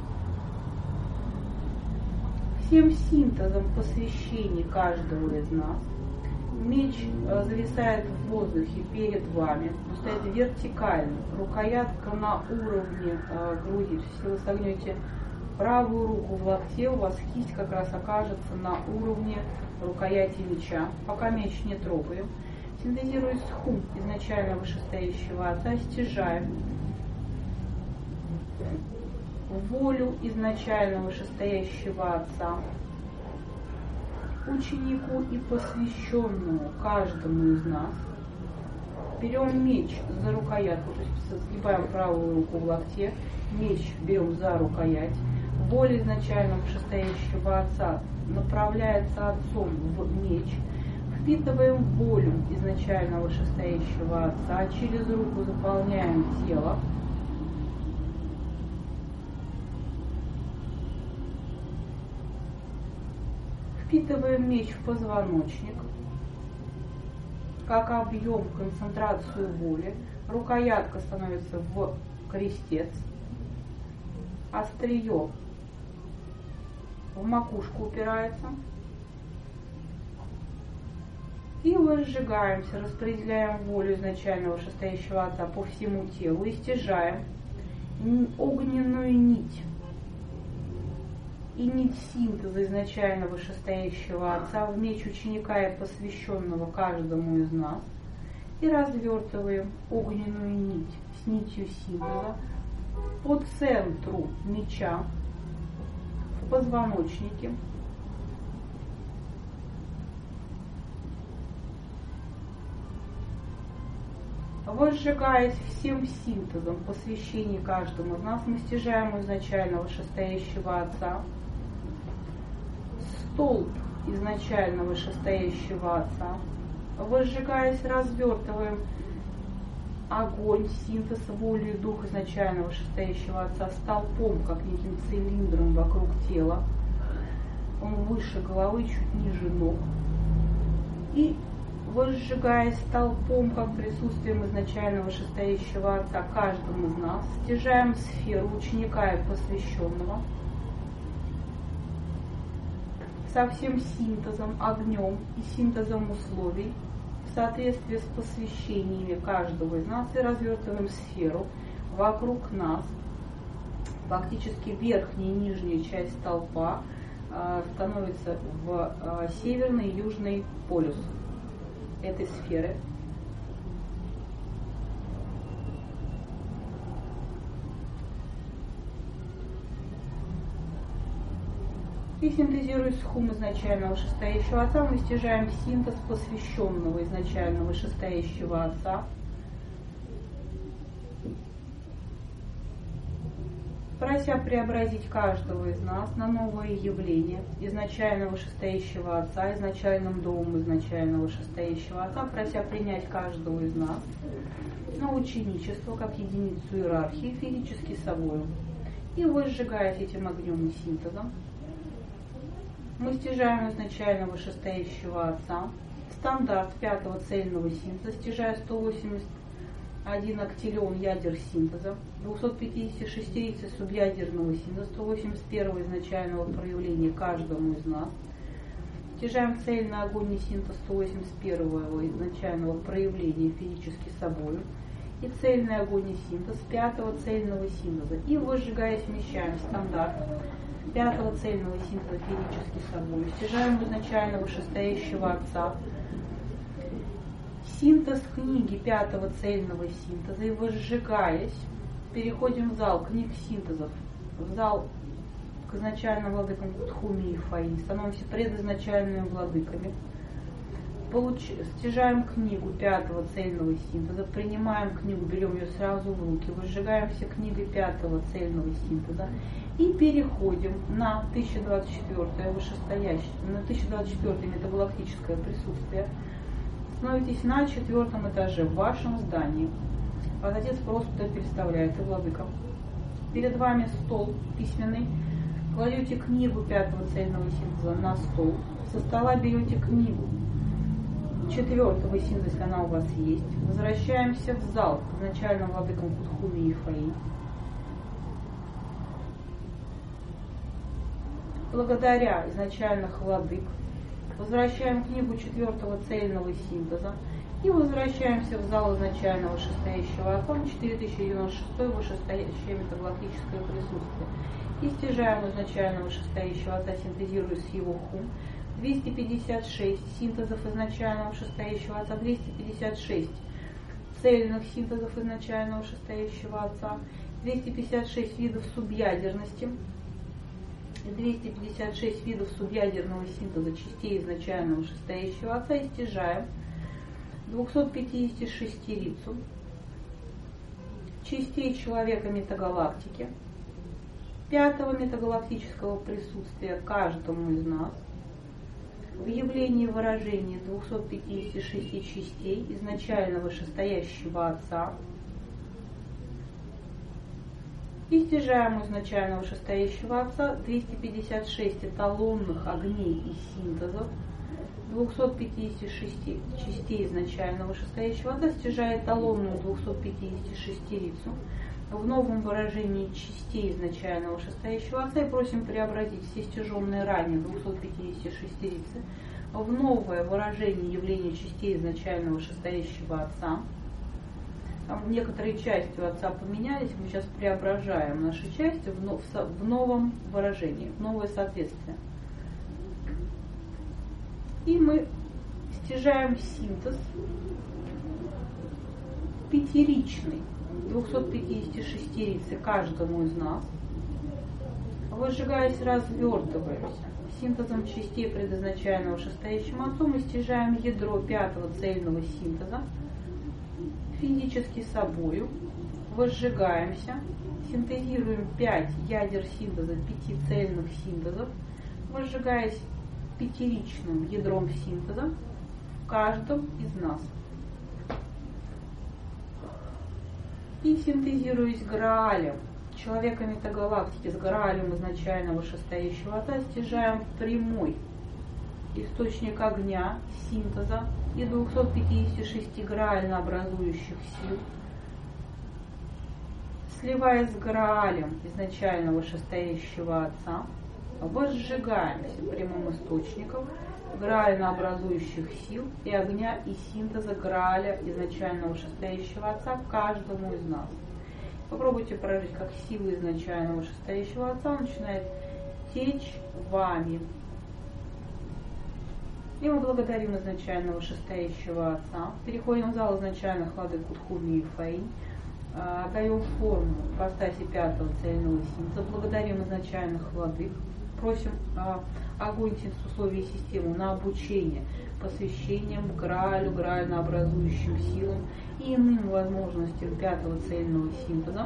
всем синтезом посвящений каждого из нас. Меч зависает в воздухе перед вами, он стоит вертикально, рукоятка на уровне груди. Если вы согнете правую руку в локте, у вас кисть как раз окажется на уровне рукояти меча. Пока меч не трогаем, синтезируя с хум изначально вышестоящего отца, стяжаем волю изначально вышестоящего отца, ученику и посвященному каждому из нас. Берем меч за рукоятку, то есть сгибаем правую руку в локте, меч берем за рукоять. Воля изначально вышестоящего Отца направляется Отцом в меч. Впитываем волю изначально вышестоящего Отца, через руку заполняем тело. Впитываем меч в позвоночник, как объем, концентрацию воли. Рукоятка становится в крестец, острие в макушку упирается. И возжигаемся, распределяем волю изначального вышестоящего Отца по всему телу и стяжаем огненную нить и нить синтеза изначально вышестоящего Отца в меч ученика и посвященного каждому из нас и развертываем огненную нить с нитью синтеза по центру меча в позвоночнике. Возжигаясь всем синтезом посвящении каждому из нас, мы стяжаем изначального вышестоящего Отца, столб изначального вышестоящего Отца. Возжигаясь, развертываем огонь, синтез, волю и дух изначального вышестоящего Отца столпом, как неким цилиндром вокруг тела. Он выше головы, чуть ниже ног. И возжигаясь столпом, как присутствием изначального вышестоящего Отца каждому из нас, стяжаем сферу ученика и посвященного со всем синтезом, огнем и синтезом условий в соответствии с посвящениями каждого из нас и развертываем сферу вокруг нас. Фактически верхняя и нижняя часть столпа становится в северный и южный полюс этой сферы. И синтезируя схум изначального вышестоящего Отца, мы стяжаем синтез посвященного изначального вышестоящего Отца, прося преобразить каждого из нас на новое явление изначального вышестоящего Отца, изначальным домом изначального вышестоящего Отца, прося принять каждого из нас на ученичество как единицу иерархии, физически собою. И возжигаясь этим огнем и синтезом, мы стяжаем изначального вышестоящего Отца, стандарт пятого цельного синтеза, стяжая 181 актиллион ядер синтеза, 256 яиц субъядерного синтеза, 181 изначального проявления каждому из нас. Стяжаем цельный огонь и синтез 181 изначального проявления физически собою и цельный огонь и синтез пятого цельного синтеза. И возжигаясь вмещаем стандарт пятого цельного синтеза физически собою. Стяжаем изначального вышестоящего Отца, синтез книги пятого цельного синтеза и возжигаясь, переходим в зал книг синтезов, в зал к изначальным владыкам Кутхуми и Фаи, становимся предизначальными владыками, стяжаем книгу пятого цельного синтеза, принимаем книгу, берем ее сразу в руки, возжигаем все книги пятого цельного синтеза и переходим на 1024 вышестоящее, на 1024 метагалактическое присутствие. Становитесь на 4-м этаже в вашем здании. Вас Отец просто переставляет и владыка. Перед вами стол письменный. Кладете книгу пятого цельного синтеза на стол. Со стола берете книгу 4-го синтеза, если она у вас есть. Возвращаемся в зал к изначальным владыкам Кутхуми и Фаи. Благодаря изначальных владык возвращаем книгу 4-го цельного синтеза и возвращаемся в зал изначального вышестоящего Отца, 4096 вышестоящее метагалактическое присутствие. И стяжаем изначального вышестоящего Отца, синтезируя с его хум. 256 синтезов изначального вышестоящего Отца, 256 цельных синтезов изначального вышестоящего Отца, 256 видов субъядерности 256 видов субъядерного синтеза частей изначального шестоящего отца истяжаем 256-рицу частей человека метагалактики, 5-го метагалактического присутствия каждому из нас, в явлении выражения 256 частей изначального шестоящего отца, истяжаем изначального шестоящего отца 256 эталонных огней и синтезов, 256 частей изначального шестоящего отца, стяжая эталонную 256-рицу в новом выражении частей изначального шестоящего отца и просим преобразить все стяженные ранее 256-рицы в новое выражение явления частей изначального шестоящего отца. Там некоторые части у отца поменялись, мы сейчас преображаем наши части в новом выражении, в новое соответствие. И мы стяжаем синтез пятиричный 256 рицы каждому из нас, выжигаясь, развертываемся. Синтезом частей предизначального шестоящим отцом мы стяжаем ядро 5-го цельного синтеза физически собою, возжигаемся, синтезируем 5 ядер синтеза 5 цельных синтезов, возжигаясь пятиричным ядром синтеза в каждом из нас. И синтезируясь Граалем, человека метагалактики с Граалем изначального шестоящего отца, стяжаем прямой источник огня, синтеза и 256 граально образующих сил, сливаясь с Граалем изначального шестоящего отца, возжигаемся прямым источником граально образующих сил и огня и синтеза Грааля изначального шестоящего отца каждому из нас. Попробуйте прожить, как сила изначального шестоящего отца начинает течь вами. И мы благодарим изначального шестоящего отца. Переходим в зал изначальных владык Кутхуми и Фаинь. Даем форму в ипостаси 5-го цельного синтеза. Благодарим изначальных владык. Просим огонь синтез-условий систему на обучение посвящением Граалю, граально образующим силам и иным возможностям 5-го цельного синтеза.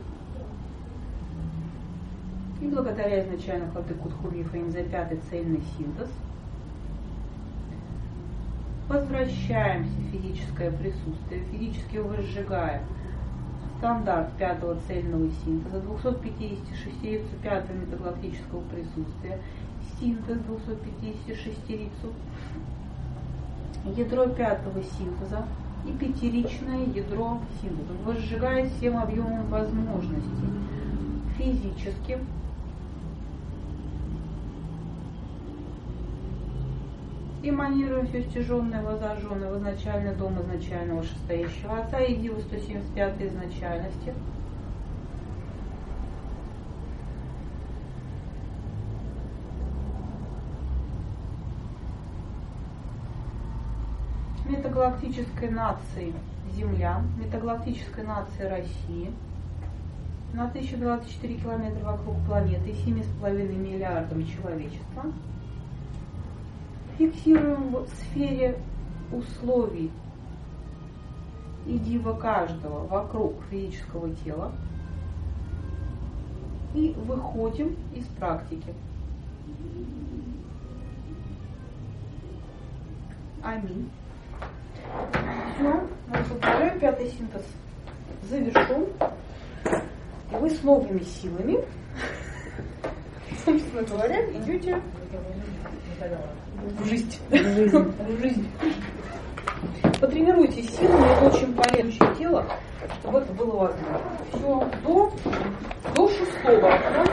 И благодаря изначальных владык Кутхуми и Фаинь за 5-й цельный синтез возвращаемся в физическое присутствие, физически возжигаем стандарт 5-го цельного синтеза, 256 рицу 5-го метагалактического присутствия, синтез 256 рицу, ядро 5-го синтеза и пятиричное ядро синтеза, возжигая всем объемом возможностей физически, эманируем все стяженное, возожженное в изначальный дом изначального шестоящего отца и диву 175 изначальности. Метагалактической нации Земля, метагалактической нации России на 1024 километра вокруг планеты и 7,5 миллиардов человечества. Фиксируем в сфере условий и дива каждого вокруг физического тела и выходим из практики. Аминь. Все, мы повторяем 5-й синтез завершен. И вы с новыми силами, собственно говоря, идете в жизнь. В жизнь. Потренируйте силами, это очень полезное тело, чтобы это было возможно. Все, до 6-го.